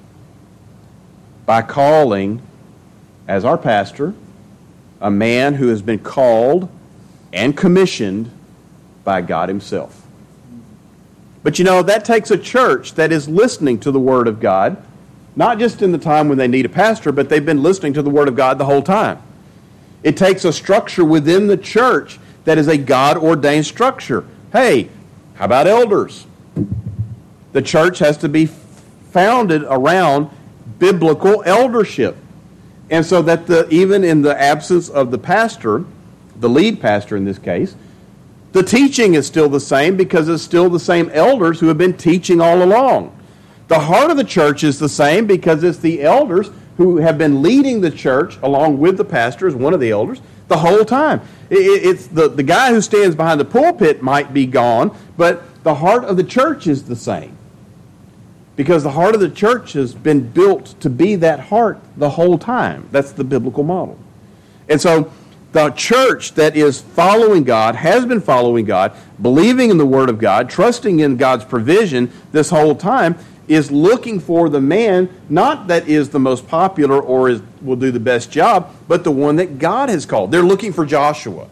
By calling, as our pastor, a man who has been called and commissioned by God himself. But you know, that takes a church that is listening to the Word of God, not just in the time when they need a pastor, but they've been listening to the Word of God the whole time. It takes a structure within the church that is a God-ordained structure. Hey, how about elders? The church has to be founded around biblical eldership. And so that the even in the absence of the pastor, the lead pastor in this case, the teaching is still the same because it's still the same elders who have been teaching all along. The heart of the church is the same because it's the elders who have been leading the church along with the pastor as one of the elders the whole time. It's the, the guy who stands behind the pulpit might be gone, but the heart of the church is the same. Because the heart of the church has been built to be that heart the whole time. That's the biblical model. And so the church that is following God, has been following God, believing in the Word of God, trusting in God's provision this whole time, is looking for the man, not that is the most popular or is, will do the best job, but the one that God has called. They're looking for Joshua.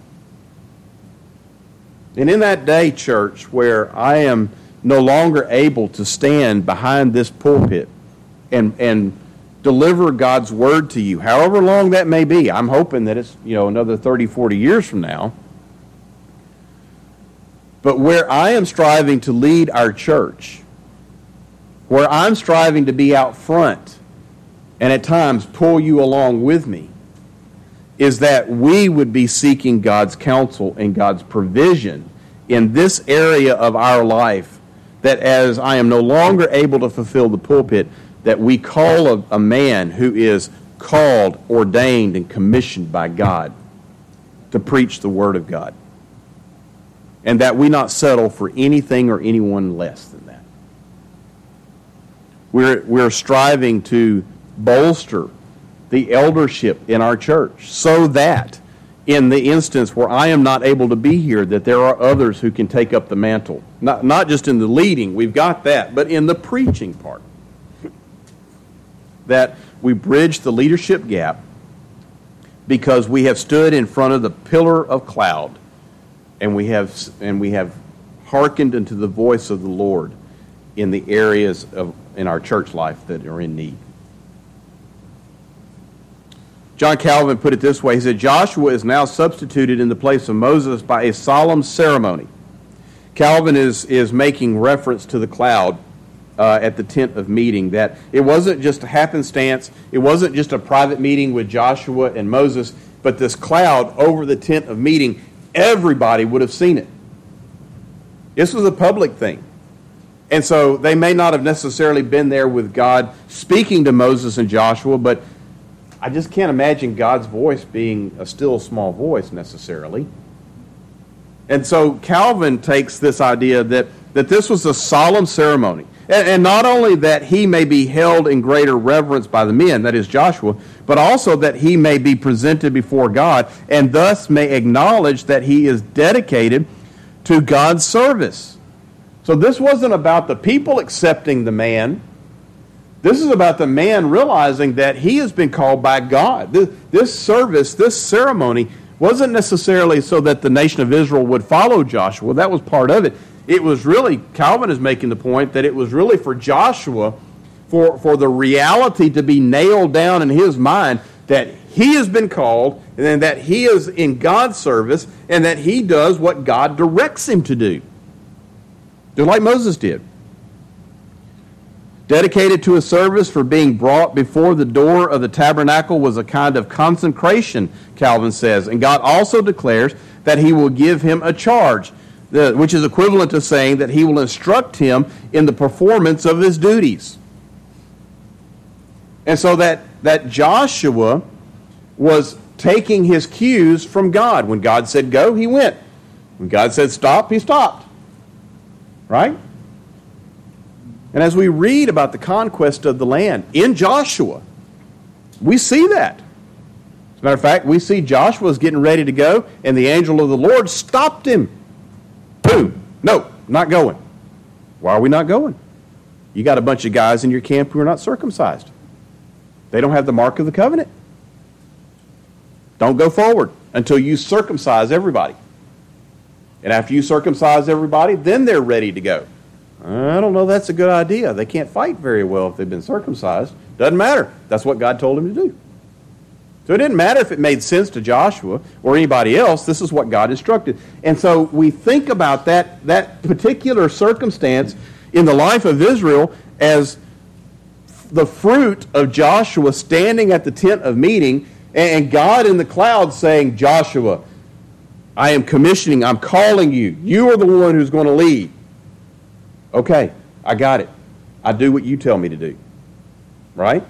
And in that day, church, where I am no longer able to stand behind this pulpit and and deliver God's Word to you, however long that may be. I'm hoping that it's, you know, another thirty, forty years from now. But where I am striving to lead our church, where I'm striving to be out front and at times pull you along with me, is that we would be seeking God's counsel and God's provision in this area of our life, that as I am no longer able to fulfill the pulpit, that we call a, a man who is called, ordained, and commissioned by God to preach the Word of God. And that we not settle for anything or anyone less than that. We're, we're striving to bolster the eldership in our church so that in the instance where I am not able to be here, that there are others who can take up the mantle. Not, not just in the leading, we've got that, but in the preaching part. That we bridge the leadership gap because we have stood in front of the pillar of cloud, and we have and we have hearkened unto the voice of the Lord in the areas of in our church life that are in need. John Calvin put it this way. He said, Joshua is now substituted in the place of Moses by a solemn ceremony. Calvin is, is making reference to the cloud uh, at the tent of meeting, that it wasn't just a happenstance, it wasn't just a private meeting with Joshua and Moses, but this cloud over the tent of meeting, everybody would have seen it. This was a public thing. And so they may not have necessarily been there with God speaking to Moses and Joshua, but I just can't imagine God's voice being a still small voice necessarily. And so Calvin takes this idea that, that this was a solemn ceremony. And, and not only that he may be held in greater reverence by the men, that is Joshua, but also that he may be presented before God and thus may acknowledge that he is dedicated to God's service. So this wasn't about the people accepting the man. This is about the man realizing that he has been called by God. This, this service, this ceremony, wasn't necessarily so that the nation of Israel would follow Joshua. That was part of it. It was really, Calvin is making the point that it was really for Joshua, for, for the reality to be nailed down in his mind that he has been called, and then that he is in God's service, and that he does what God directs him to do. Just like Moses did. Dedicated to a service for being brought before the door of the tabernacle was a kind of consecration, Calvin says. And God also declares that he will give him a charge, which is equivalent to saying that he will instruct him in the performance of his duties. And so that, that Joshua was taking his cues from God. When God said go, he went. When God said stop, he stopped. Right? And as we read about the conquest of the land in Joshua, we see that. As a matter of fact, we see Joshua's getting ready to go, and the angel of the Lord stopped him. Boom. No, not going. Why are we not going? You got a bunch of guys in your camp who are not circumcised. They don't have the mark of the covenant. Don't go forward until you circumcise everybody. And after you circumcise everybody, then they're ready to go. I don't know that's a good idea. They can't fight very well if they've been circumcised. Doesn't matter. That's what God told him to do. So it didn't matter if it made sense to Joshua or anybody else. This is what God instructed. And so we think about that, that particular circumstance in the life of Israel as the fruit of Joshua standing at the tent of meeting and God in the cloud saying, Joshua, I am commissioning, I'm calling you. You are the one who's going to lead. Okay, I got it. I do what you tell me to do. Right?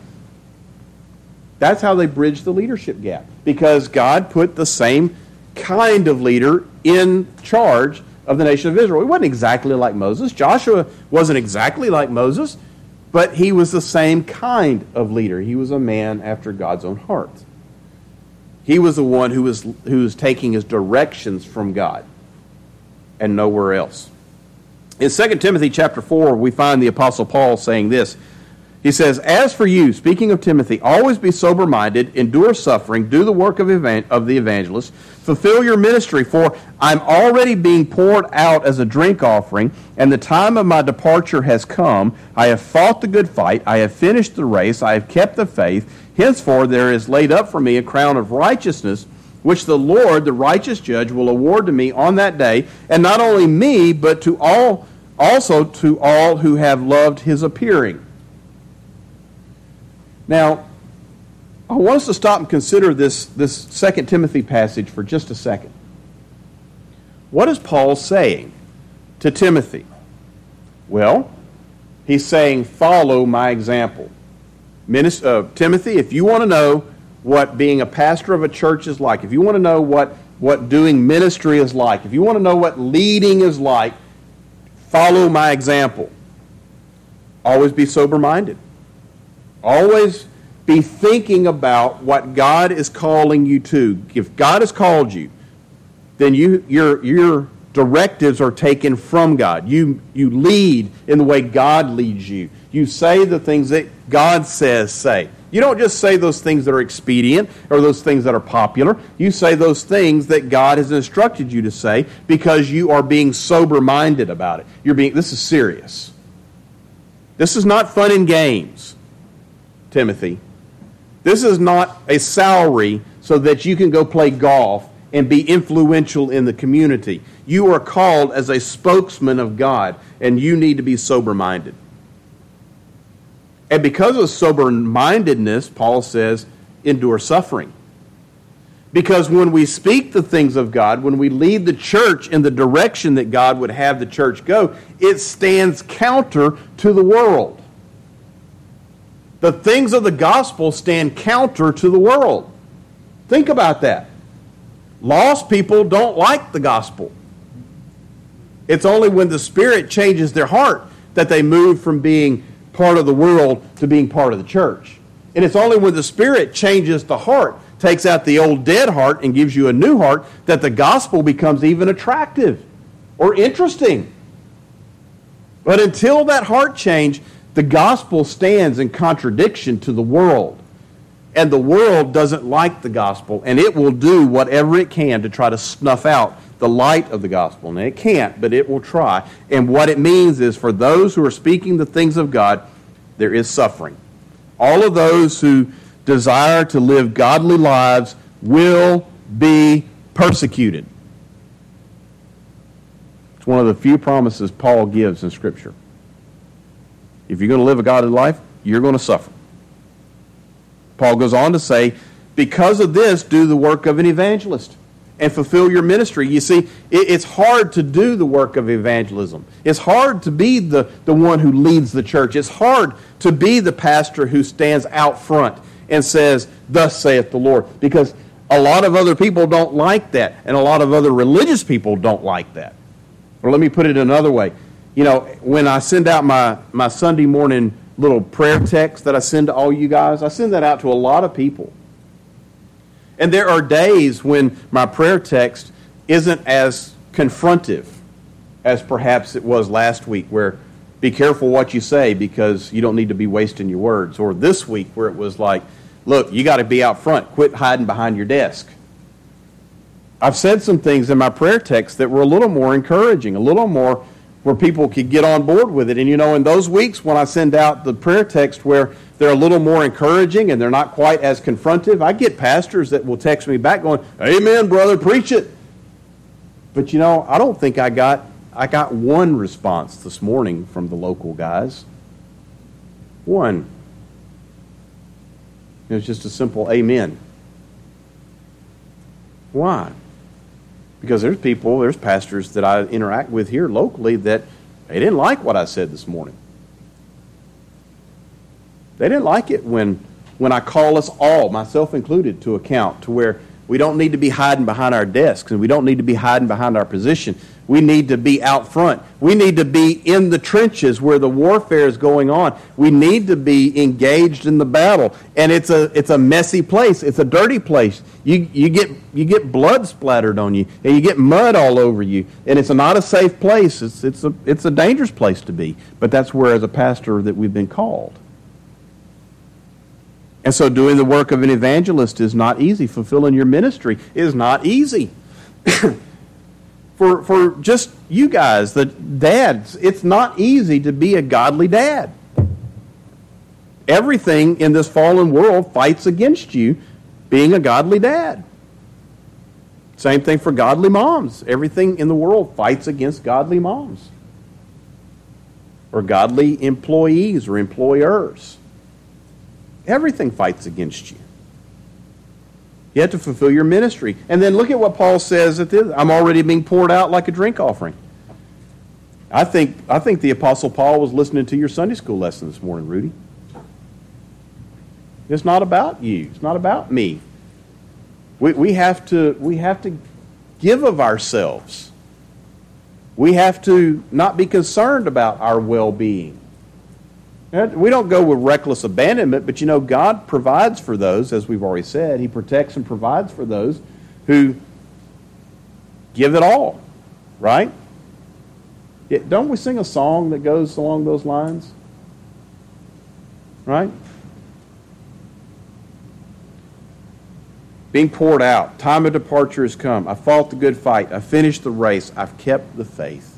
That's how they bridged the leadership gap. Because God put the same kind of leader in charge of the nation of Israel. He wasn't exactly like Moses. Joshua wasn't exactly like Moses, but he was the same kind of leader. He was a man after God's own heart. He was the one who was, who was taking his directions from God and nowhere else. In Second Timothy chapter four, we find the Apostle Paul saying this. He says, as for you, speaking of Timothy, always be sober-minded, endure suffering, do the work of, evan- of the evangelist, fulfill your ministry, for I'm already being poured out as a drink offering, and the time of my departure has come. I have fought the good fight, I have finished the race, I have kept the faith. Henceforth there is laid up for me a crown of righteousness, which the Lord, the righteous judge, will award to me on that day, and not only me, but to all, also to all who have loved his appearing. Now, I want us to stop and consider this, this Second Timothy passage for just a second. What is Paul saying to Timothy? Well, he's saying, follow my example. Minister, uh, Timothy, if you want to know what being a pastor of a church is like, if you want to know what, what doing ministry is like, if you want to know what leading is like, follow my example. Always be sober-minded. Always be thinking about what God is calling you to. If God has called you, then you, your, your directives are taken from God. You, you lead in the way God leads you. You say the things that God says say. You don't just say those things that are expedient or those things that are popular. You say those things that God has instructed you to say because you are being sober-minded about it. You're being, this is serious. This is not fun and games, Timothy. This is not a salary so that you can go play golf and be influential in the community. You are called as a spokesman of God, and you need to be sober-minded. And because of sober-mindedness, Paul says, endure suffering. Because when we speak the things of God, when we lead the church in the direction that God would have the church go, it stands counter to the world. The things of the gospel stand counter to the world. Think about that. Lost people don't like the gospel. It's only when the Spirit changes their heart that they move from being part of the world to being part of the church. And it's only when the Spirit changes the heart, takes out the old dead heart and gives you a new heart, that the gospel becomes even attractive or interesting. But until that heart change, the gospel stands in contradiction to the world. And the world doesn't like the gospel, and it will do whatever it can to try to snuff out the light of the gospel. And it can't, but it will try. And what it means is for those who are speaking the things of God, there is suffering. All of those who desire to live godly lives will be persecuted. It's one of the few promises Paul gives in Scripture. If you're going to live a godly life, you're going to suffer. Paul goes on to say, because of this, do the work of an evangelist and fulfill your ministry. You see, it's hard to do the work of evangelism. It's hard to be the, the one who leads the church. It's hard to be the pastor who stands out front and says, thus saith the Lord. Because a lot of other people don't like that, and a lot of other religious people don't like that. Or let me put it another way. You know, when I send out my, my Sunday morning little prayer text that I send to all you guys, I send that out to a lot of people. And there are days when my prayer text isn't as confrontive as perhaps it was last week, where be careful what you say because you don't need to be wasting your words. Or this week where it was like, look, you got to be out front. Quit hiding behind your desk. I've said some things in my prayer text that were a little more encouraging, a little more where people could get on board with it. And you know, in those weeks when I send out the prayer text where they're a little more encouraging and they're not quite as confrontive, I get pastors that will text me back going, amen, brother, preach it. But you know, I don't think I got I got one response this morning from the local guys. One. It was just a simple amen. Why? Because there's people, there's pastors that I interact with here locally that they didn't like what I said this morning. They didn't like it when, when I call us all, myself included, to account, to where we don't need to be hiding behind our desks and we don't need to be hiding behind our position. We need to be out front. We need to be in the trenches where the warfare is going on. We need to be engaged in the battle. And it's a it's a messy place. It's a dirty place. You you get you get blood splattered on you and you get mud all over you. And it's not a safe place. It's it's a it's a dangerous place to be. But that's where, as a pastor, that we've been called. And so doing the work of an evangelist is not easy. Fulfilling your ministry is not easy. For, for just you guys, the dads, it's not easy to be a godly dad. Everything in this fallen world fights against you being a godly dad. Same thing for godly moms. Everything in the world fights against godly moms. Or godly employees or employers. Everything fights against you. You have to fulfill your ministry. And then look at what Paul says at this. I'm already being poured out like a drink offering. I think I think the Apostle Paul was listening to your Sunday school lesson this morning, Rudy. It's not about you. It's not about me. We we have to we have to give of ourselves. We have to not be concerned about our well-being. We don't go with reckless abandonment, but you know, God provides for those, as we've already said. He protects and provides for those who give it all. right? Yeah, don't we sing a song that goes along those lines? Right? Being poured out. Time of departure has come. I fought the good fight. I finished the race. I've kept the faith.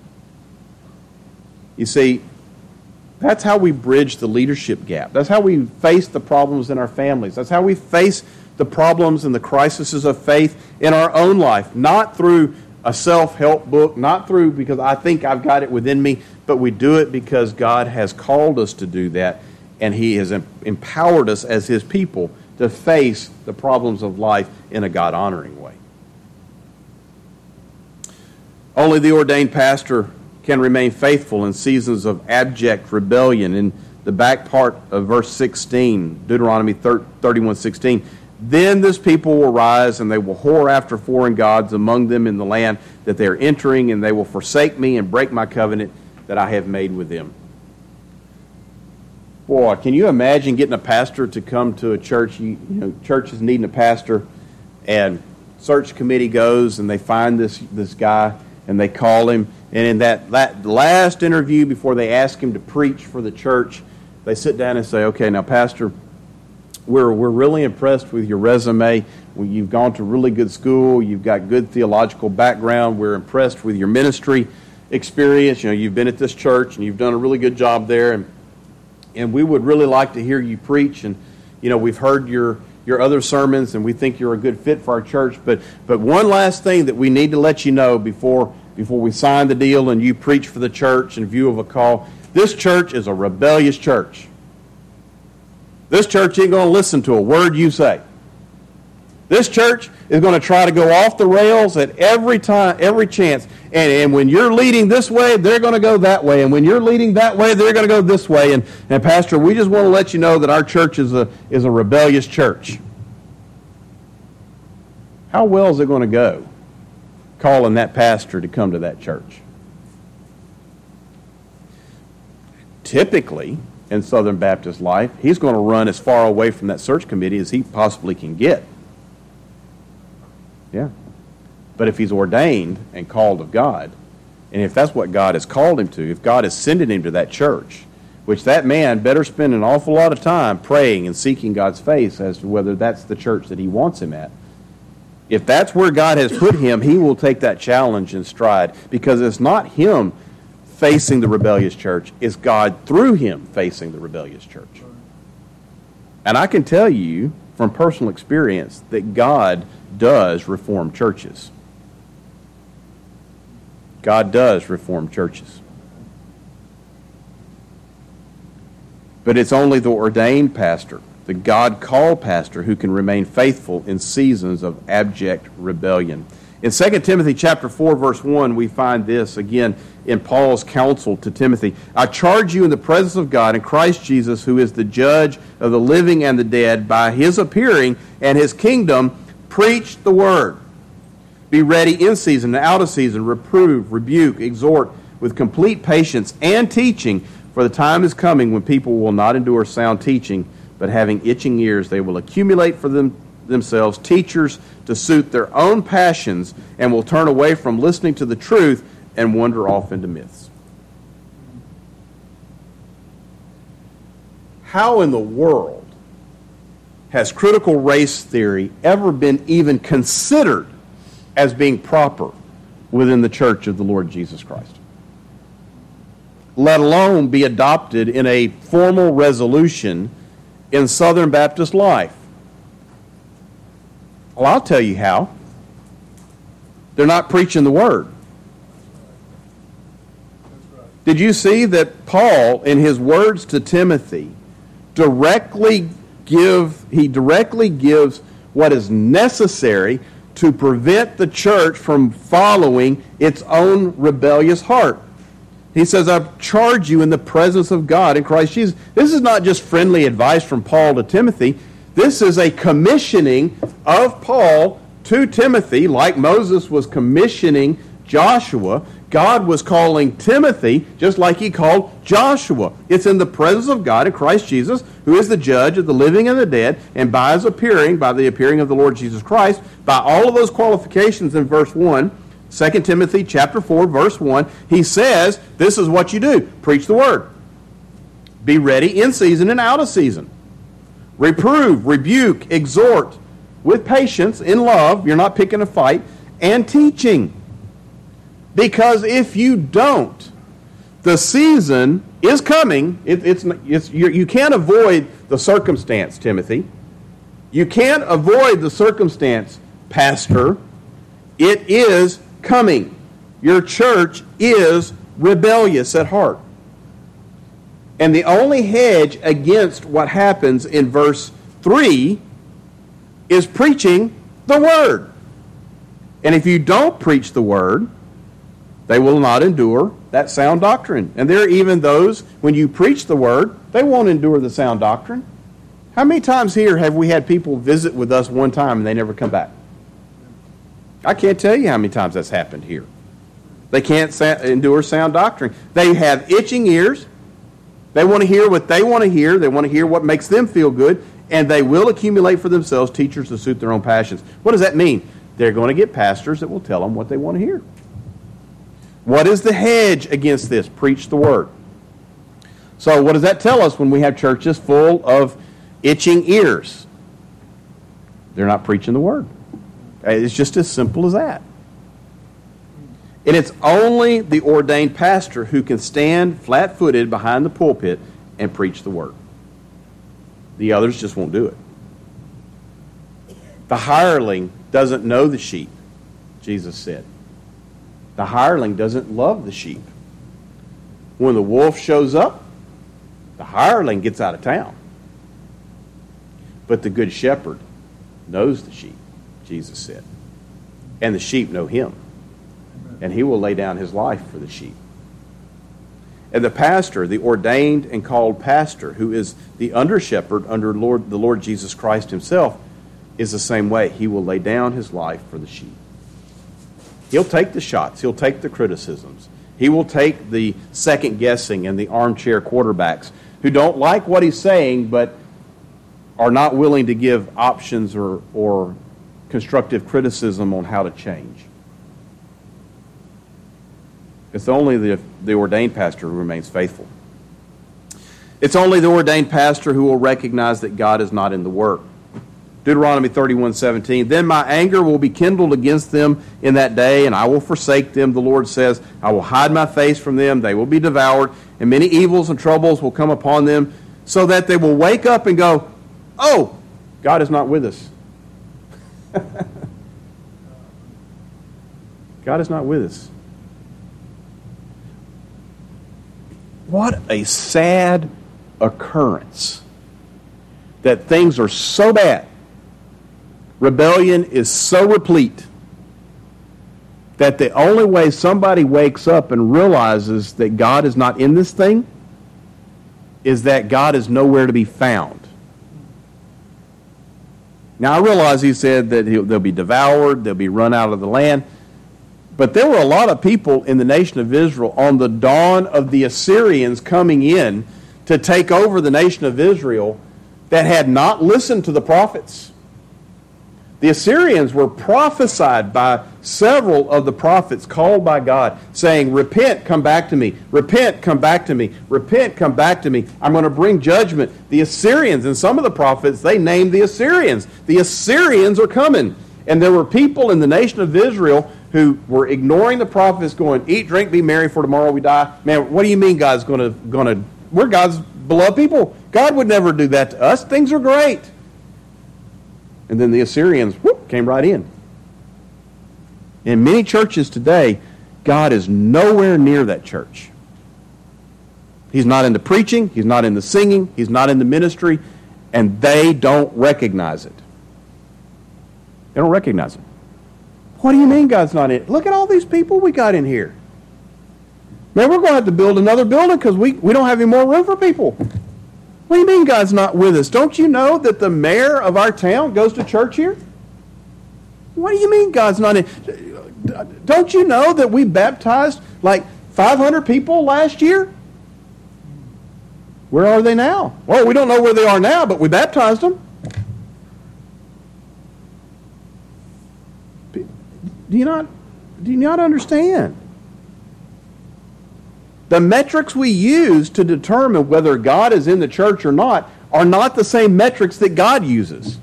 You see, that's how we bridge the leadership gap. That's how we face the problems in our families. That's how we face the problems and the crises of faith in our own life. Not through a self-help book, not through because I think I've got it within me, but we do it because God has called us to do that, and He has empowered us as His people to face the problems of life in a God-honoring way. Only the ordained pastor can remain faithful in seasons of abject rebellion. In the back part of verse sixteen, Deuteronomy thirty-one sixteen, then this people will rise and they will whore after foreign gods among them in the land that they are entering, and they will forsake me and break my covenant that I have made with them. Boy, can you imagine getting a pastor to come to a church? You, you know, church is needing a pastor, and search committee goes and they find this this guy and they call him. And in that, that last interview before they ask him to preach for the church, they sit down and say, "Okay, now, Pastor, we're we're really impressed with your resume. You've gone to really good school. You've got good theological background. We're impressed with your ministry experience. You know, you've been at this church and you've done a really good job there. And and we would really like to hear you preach. And you know, we've heard your your other sermons, and we think you're a good fit for our church. But but one last thing that we need to let you know before." before we sign the deal and you preach for the church in view of a call, this church is a rebellious church. This church ain't going to listen to a word you say. This church is going to try to go off the rails at every time, every chance. And, and when you're leading this way, they're going to go that way. And when you're leading that way, they're going to go this way. And, and Pastor, we just want to let you know that our church is a, is a rebellious church. How well is it going to go calling that pastor to come to that church? Typically, in Southern Baptist life, he's going to run as far away from that search committee as he possibly can get. Yeah. But if he's ordained and called of God, and if that's what God has called him to, if God is sending him to that church, which that man better spend an awful lot of time praying and seeking God's face as to whether that's the church that He wants him at. If that's where God has put him, he will take that challenge in stride, because it's not him facing the rebellious church, it's God through him facing the rebellious church. And I can tell you from personal experience that God does reform churches. God does reform churches. But it's only the ordained pastor, the God-called pastor, who can remain faithful in seasons of abject rebellion. In Second Timothy chapter four, verse one, we find this again in Paul's counsel to Timothy. I charge you in the presence of God and Christ Jesus, who is the judge of the living and the dead, by His appearing and His kingdom, preach the word. Be ready in season and out of season, reprove, rebuke, exhort with complete patience and teaching, for the time is coming when people will not endure sound teaching, but having itching ears, they will accumulate for them themselves teachers to suit their own passions, and will turn away from listening to the truth and wander off into myths. How in the world has critical race theory ever been even considered as being proper within the church of the Lord Jesus Christ? Let alone be adopted in a formal resolution in Southern Baptist life. Well, I'll tell you how. They're not preaching the word. Did you see that Paul, in his words to Timothy, directly give he directly gives what is necessary to prevent the church from following its own rebellious heart? He says, I charge you in the presence of God in Christ Jesus. This is not just friendly advice from Paul to Timothy. This is a commissioning of Paul to Timothy, like Moses was commissioning Joshua. God was calling Timothy just like He called Joshua. It's in the presence of God in Christ Jesus, who is the judge of the living and the dead, and by His appearing, by the appearing of the Lord Jesus Christ, by all of those qualifications in verse one, Second Timothy chapter four, verse one, he says, this is what you do. Preach the word. Be ready in season and out of season. Reprove, rebuke, exhort with patience, in love, you're not picking a fight, and teaching. Because if you don't, the season is coming. It, it's, it's, you, you can't avoid the circumstance, Timothy. You can't avoid the circumstance, Pastor. It is coming. Your church is rebellious at heart. And the only hedge against what happens in verse three is preaching the word. And if you don't preach the word, they will not endure that sound doctrine. And there are even those, when you preach the word, they won't endure the sound doctrine. How many times here have we had people visit with us one time and they never come back? I can't tell you how many times that's happened here. They can't sa- endure sound doctrine. They have itching ears. They want to hear what they want to hear. They want to hear what makes them feel good. And they will accumulate for themselves teachers to suit their own passions. What does that mean? They're going to get pastors that will tell them what they want to hear. What is the hedge against this? Preach the word. So what does that tell us when we have churches full of itching ears? They're not preaching the word. It's just as simple as that. And it's only the ordained pastor who can stand flat-footed behind the pulpit and preach the word. The others just won't do it. The hireling doesn't know the sheep, Jesus said. The hireling doesn't love the sheep. When the wolf shows up, the hireling gets out of town. But the good shepherd knows the sheep, Jesus said. And the sheep know him. And he will lay down his life for the sheep. And the pastor, the ordained and called pastor, who is the under-shepherd under Lord, the Lord Jesus Christ himself, is the same way. He will lay down his life for the sheep. He'll take the shots. He'll take the criticisms. He will take the second-guessing and the armchair quarterbacks who don't like what he's saying but are not willing to give options or, or constructive criticism on how to change. It's only the, the ordained pastor who remains faithful. It's only the ordained pastor who will recognize that God is not in the work. Deuteronomy thirty-one seventeen, then my anger will be kindled against them in that day, and I will forsake them, the Lord says. I will hide my face from them. They will be devoured, and many evils and troubles will come upon them, so that they will wake up and go, oh, God is not with us. God is not with us. What a sad occurrence that things are so bad. Rebellion is so replete that the only way somebody wakes up and realizes that God is not in this thing is that God is nowhere to be found. Now, I realize he said that they'll be devoured, they'll be run out of the land, but there were a lot of people in the nation of Israel on the dawn of the Assyrians coming in to take over the nation of Israel that had not listened to the prophets. The Assyrians were prophesied by several of the prophets called by God, saying, repent, come back to me. Repent, come back to me. Repent, come back to me. I'm going to bring judgment. The Assyrians, and some of the prophets, they named the Assyrians. The Assyrians are coming. And there were people in the nation of Israel who were ignoring the prophets, going, eat, drink, be merry, for tomorrow we die. Man, what do you mean God's going to, going to, we're God's beloved people. God would never do that to us. Things are great. And then the Assyrians, whoop, came right in. In many churches today, God is nowhere near that church. He's not in the preaching, he's not in the singing, he's not in the ministry, and they don't recognize it. They don't recognize it. What do you mean God's not in it? Look at all these people we got in here. Man, we're going to have to build another building because we, we don't have any more room for people. What do you mean God's not with us? Don't you know that the mayor of our town goes to church here? What do you mean God's not in? Don't you know that we baptized like five hundred people last year? Where are they now? Well, we don't know where they are now, but we baptized them. Do you not Do you not understand? The metrics we use to determine whether God is in the church or not are not the same metrics that God uses.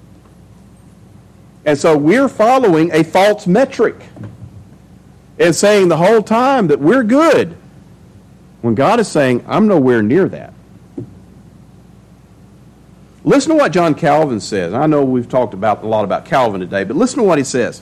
And so we're following a false metric and saying the whole time that we're good, when God is saying, I'm nowhere near that. Listen to what John Calvin says. I know we've talked about a lot about Calvin today, but listen to what he says.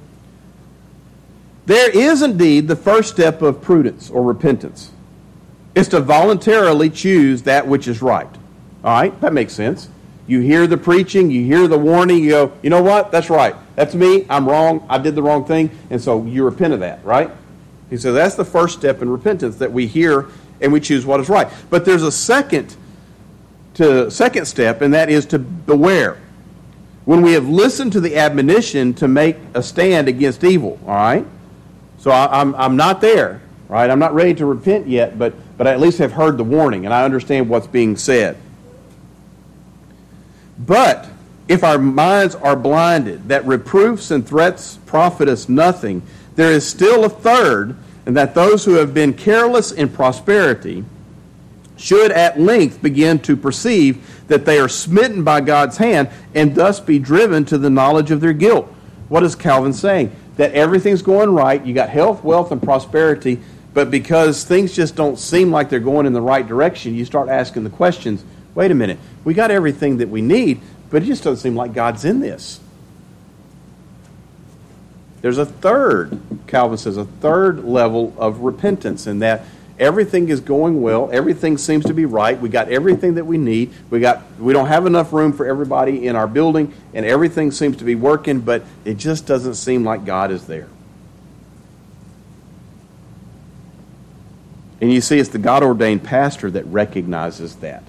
There is indeed the first step of prudence or repentance. It's to voluntarily choose that which is right. All right? That makes sense. You hear the preaching, you hear the warning, you go, you know what? That's right. That's me. I'm wrong. I did the wrong thing. And so you repent of that, right? He says that's the first step in repentance, that we hear and we choose what is right. But there's a second to second step, and that is to beware. When we have listened to the admonition to make a stand against evil, all right? So I, I'm I'm not there, right? I'm not ready to repent yet, but but I at least have heard the warning, and I understand what's being said. But if our minds are blinded, that reproofs and threats profit us nothing, there is still a third, and that those who have been careless in prosperity should at length begin to perceive that they are smitten by God's hand and thus be driven to the knowledge of their guilt. What is Calvin saying? That everything's going right, you got health, wealth, and prosperity, but because things just don't seem like they're going in the right direction, you start asking the questions, wait a minute, we got everything that we need, but it just doesn't seem like God's in this. There's a third, Calvin says, a third level of repentance, in that everything is going well, everything seems to be right, we got everything that we need, we got we don't have enough room for everybody in our building, and everything seems to be working, but it just doesn't seem like God is there. And you see, it's the God-ordained pastor that recognizes that.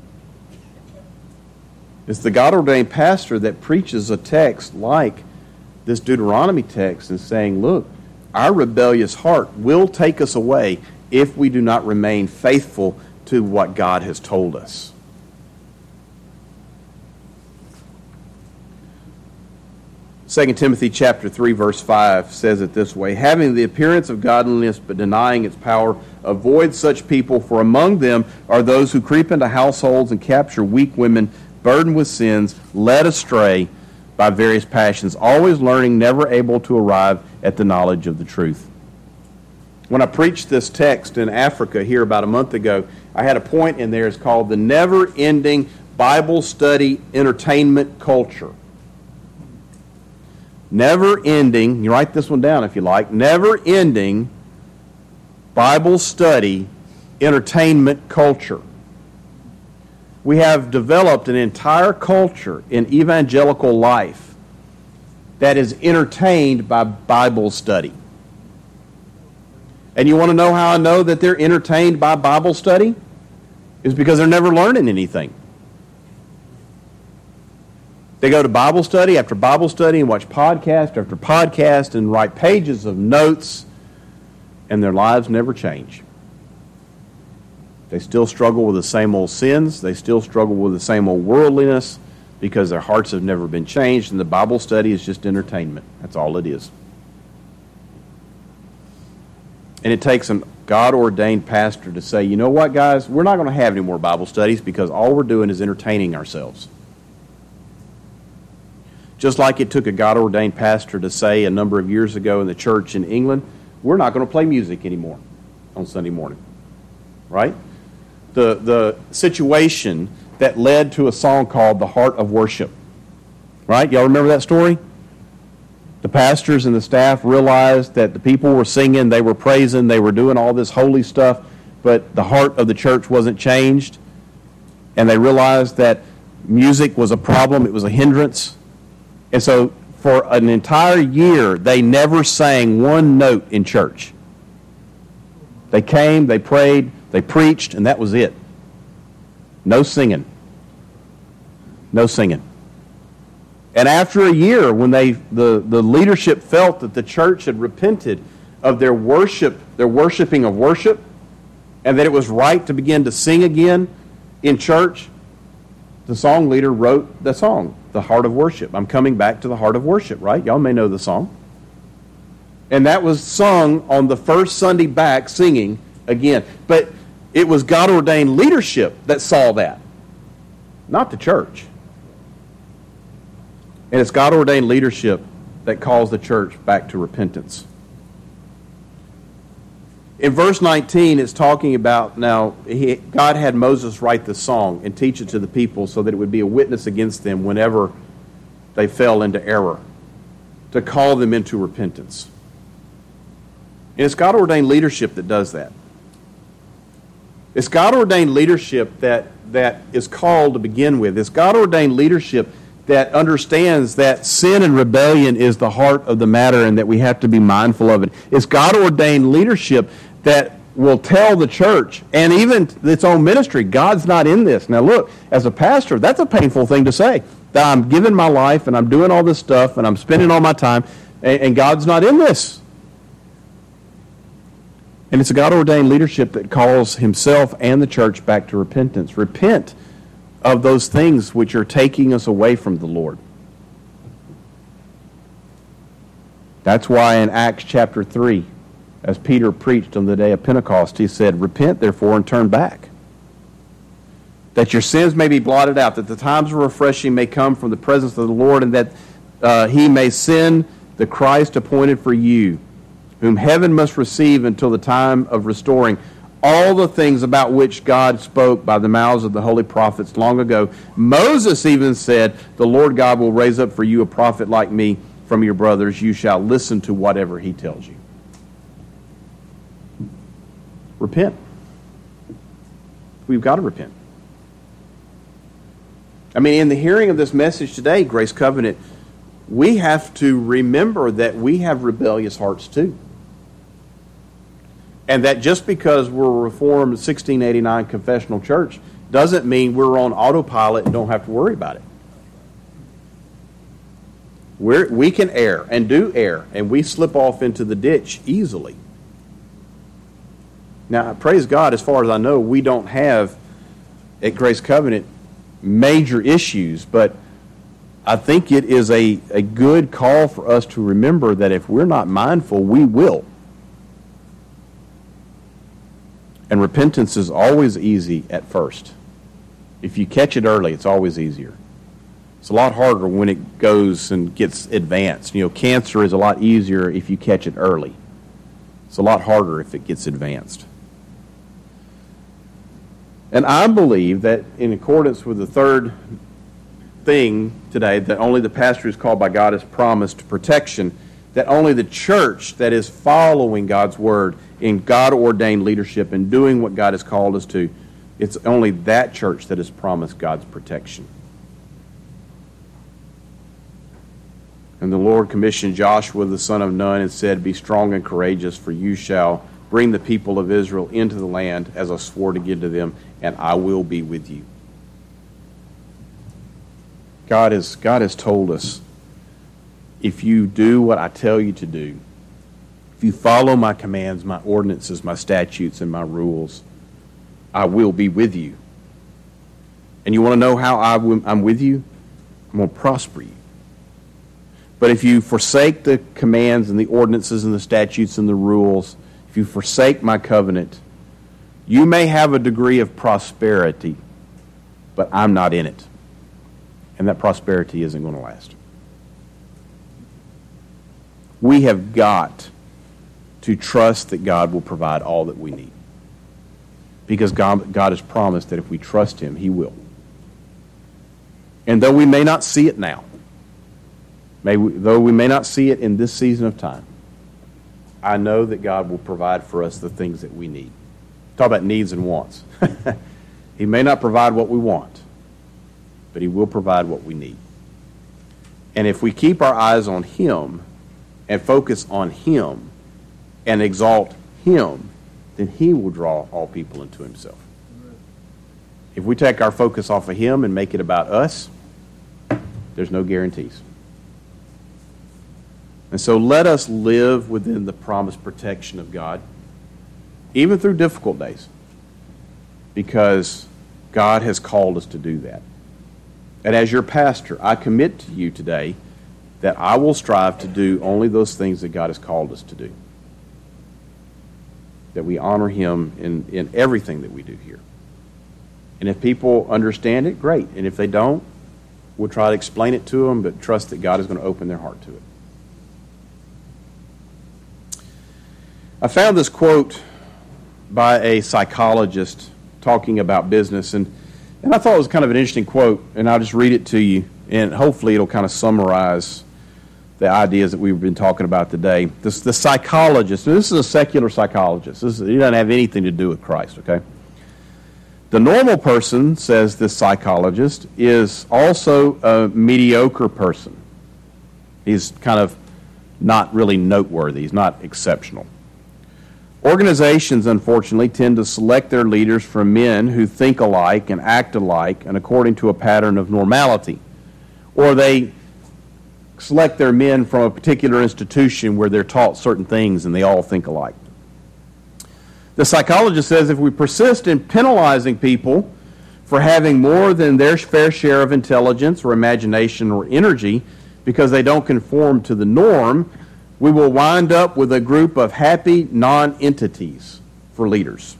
It's the God-ordained pastor that preaches a text like this Deuteronomy text and saying, look, our rebellious heart will take us away if we do not remain faithful to what God has told us. Second Timothy chapter three, verse five says it this way, having the appearance of godliness but denying its power, avoid such people, for among them are those who creep into households and capture weak women, burdened with sins, led astray by various passions, always learning, never able to arrive at the knowledge of the truth. When I preached this text in Africa here about a month ago, I had a point in there. It's called the never-ending Bible study entertainment culture. Never-ending, you write this one down if you like, never-ending Bible study entertainment culture. We have developed an entire culture in evangelical life that is entertained by Bible study. And you want to know how I know that they're entertained by Bible study? It's because they're never learning anything. They go to Bible study after Bible study and watch podcast after podcast and write pages of notes, and their lives never change. They still struggle with the same old sins. They still struggle with the same old worldliness because their hearts have never been changed, and the Bible study is just entertainment. That's all it is. And it takes a God-ordained pastor to say, you know what, guys, we're not going to have any more Bible studies because all we're doing is entertaining ourselves. Just like it took a God-ordained pastor to say a number of years ago in the church in England, we're not going to play music anymore on Sunday morning. Right? The, the situation that led to a song called The Heart of Worship. Right? Y'all remember that story? The pastors and the staff realized that the people were singing, they were praising, they were doing all this holy stuff, but the heart of the church wasn't changed. And they realized that music was a problem, it was a hindrance. And so for an entire year, they never sang one note in church. They came, they prayed, they preached, and that was it. No singing. No singing. And after a year, when they the, the leadership felt that the church had repented of their worship, their worshiping of worship, and that it was right to begin to sing again in church, the song leader wrote the song, The Heart of Worship. I'm coming back to the heart of worship, right? Y'all may know the song. And that was sung on the first Sunday back, singing again. But it was God-ordained leadership that saw that, not the church. And it's God-ordained leadership that calls the church back to repentance. In verse nineteen, it's talking about, now, he, God had Moses write the song and teach it to the people so that it would be a witness against them whenever they fell into error, to call them into repentance. And it's God-ordained leadership that does that. It's God-ordained leadership that, that is called to begin with. It's God-ordained leadership that understands that sin and rebellion is the heart of the matter and that we have to be mindful of it. It's God-ordained leadership that will tell the church and even its own ministry, God's not in this. Now look, as a pastor, that's a painful thing to say, that I'm giving my life and I'm doing all this stuff and I'm spending all my time and, and God's not in this. And it's a God-ordained leadership that calls himself and the church back to repentance. Repent of those things which are taking us away from the Lord. That's why in Acts chapter three, as Peter preached on the day of Pentecost, he said, repent therefore and turn back, that your sins may be blotted out, that the times of refreshing may come from the presence of the Lord, and that uh, he may send the Christ appointed for you, whom heaven must receive until the time of restoring all the things about which God spoke by the mouths of the holy prophets long ago. Moses even said, the Lord God will raise up for you a prophet like me from your brothers. You shall listen to whatever he tells you. Repent. We've got to repent. I mean, in the hearing of this message today, Grace Covenant, we have to remember that we have rebellious hearts too. And that just because we're a Reformed sixteen eighty-nine confessional church doesn't mean we're on autopilot and don't have to worry about it. We're, we can err and do err, and we slip off into the ditch easily. Now, praise God, as far as I know, we don't have at Grace Covenant major issues, but I think it is a, a good call for us to remember that if we're not mindful, we will. And repentance is always easy at first. If you catch it early, it's always easier. It's a lot harder when it goes and gets advanced. You know, cancer is a lot easier if you catch it early. It's a lot harder if it gets advanced. And I believe that in accordance with the third thing today, that only the pastor is called by God as promised protection, that only the church that is following God's word in God-ordained leadership and doing what God has called us to, it's only that church that is promised God's protection. And the Lord commissioned Joshua the son of Nun and said, be strong and courageous, for you shall bring the people of Israel into the land as I swore to give to them, and I will be with you. God has, God has told us, if you do what I tell you to do, if you follow my commands, my ordinances, my statutes, and my rules, I will be with you. And you want to know how I will, I'm with you? I'm going to prosper you. But if you forsake the commands and the ordinances and the statutes and the rules, if you forsake my covenant, you may have a degree of prosperity, but I'm not in it. And that prosperity isn't going to last. We have got to trust that God will provide all that we need. Because God, God has promised that if we trust him, he will. And though we may not see it now, may we, though we may not see it in this season of time, I know that God will provide for us the things that we need. Talk about needs and wants. He may not provide what we want, but he will provide what we need. And if we keep our eyes on him and focus on him and exalt him, then he will draw all people into himself. If we take our focus off of him and make it about us, there's no guarantees. And so let us live within the promised protection of God, even through difficult days, because God has called us to do that. And as your pastor, I commit to you today that I will strive to do only those things that God has called us to do. That we honor Him in, in everything that we do here. And if people understand it, great. And if they don't, we'll try to explain it to them, but trust that God is going to open their heart to it. I found this quote by a psychologist talking about business, and, and I thought it was kind of an interesting quote, and I'll just read it to you, and hopefully it'll kind of summarize the ideas that we've been talking about today. This, the psychologist, this is a secular psychologist. This is, he doesn't have anything to do with Christ, okay? The normal person, says this psychologist, is also a mediocre person. He's kind of not really noteworthy. He's not exceptional. Organizations, unfortunately, tend to select their leaders from men who think alike and act alike and according to a pattern of normality. Or they select their men from a particular institution where they're taught certain things and they all think alike. The psychologist says if we persist in penalizing people for having more than their fair share of intelligence or imagination or energy because they don't conform to the norm, we will wind up with a group of happy non-entities for leaders.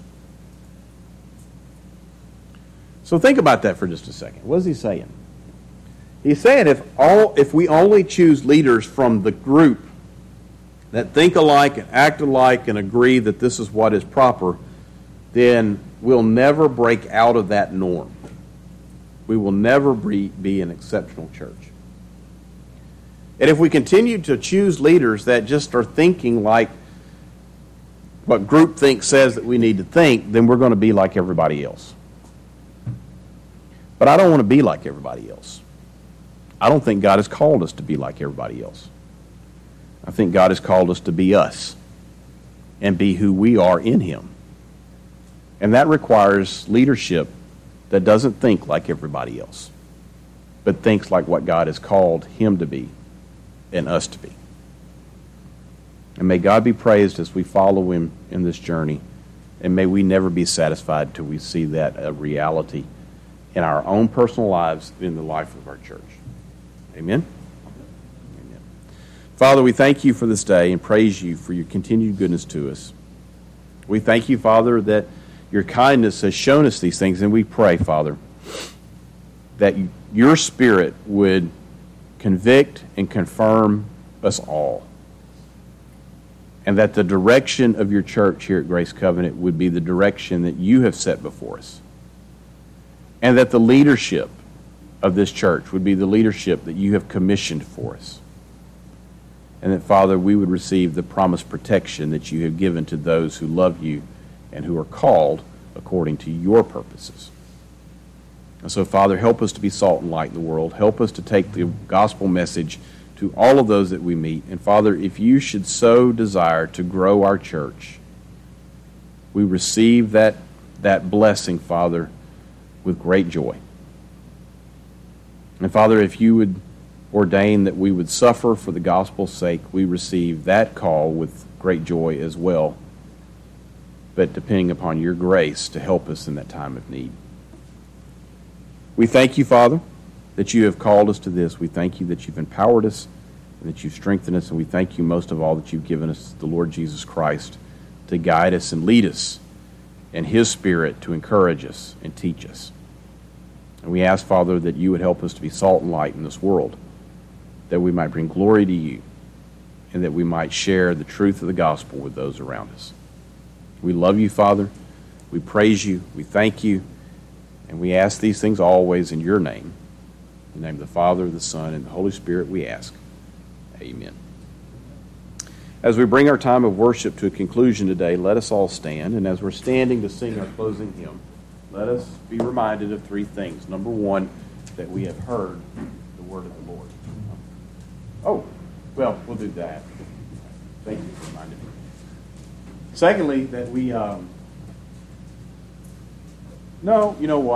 So think about that for just a second. What is he saying? He's saying if all if we only choose leaders from the group that think alike and act alike and agree that this is what is proper, then we'll never break out of that norm. We will never be, be an exceptional church. And if we continue to choose leaders that just are thinking like what groupthink says that we need to think, then we're going to be like everybody else. But I don't want to be like everybody else. I don't think God has called us to be like everybody else. I think God has called us to be us and be who we are in Him. And that requires leadership that doesn't think like everybody else, but thinks like what God has called Him to be and us to be. And may God be praised as we follow Him in this journey, and may we never be satisfied till we see that a reality in our own personal lives, in the life of our church. Amen? Amen. Father, we thank You for this day and praise You for Your continued goodness to us. We thank You, Father, that Your kindness has shown us these things, and we pray, Father, that Your Spirit would convict and confirm us all, and that the direction of Your church here at Grace Covenant would be the direction that You have set before us, and that the leadership of this church would be the leadership that You have commissioned for us, and that, Father, we would receive the promised protection that You have given to those who love You and who are called according to Your purposes. And so, Father, help us to be salt and light in the world. Help us to take the gospel message to all of those that we meet. And, Father, if You should so desire to grow our church, we receive that, that blessing, Father, with great joy. And, Father, if You would ordain that we would suffer for the gospel's sake, we receive that call with great joy as well, but depending upon Your grace to help us in that time of need. We thank You, Father, that You have called us to this. We thank You that You've empowered us and that You've strengthened us, and we thank You most of all that You've given us the Lord Jesus Christ to guide us and lead us, and His Spirit to encourage us and teach us. And we ask, Father, that You would help us to be salt and light in this world, that we might bring glory to You, and that we might share the truth of the gospel with those around us. We love You, Father. We praise You. We thank You. And we ask these things always in Your name. In the name of the Father, the Son, and the Holy Spirit we ask. Amen. As we bring our time of worship to a conclusion today, let us all stand. And as we're standing to sing our closing hymn, let us be reminded of three things. Number one, that we have heard the word of the Lord. Oh, well, we'll do that. Thank you for reminding me. Secondly, that we... Um, no, you know what?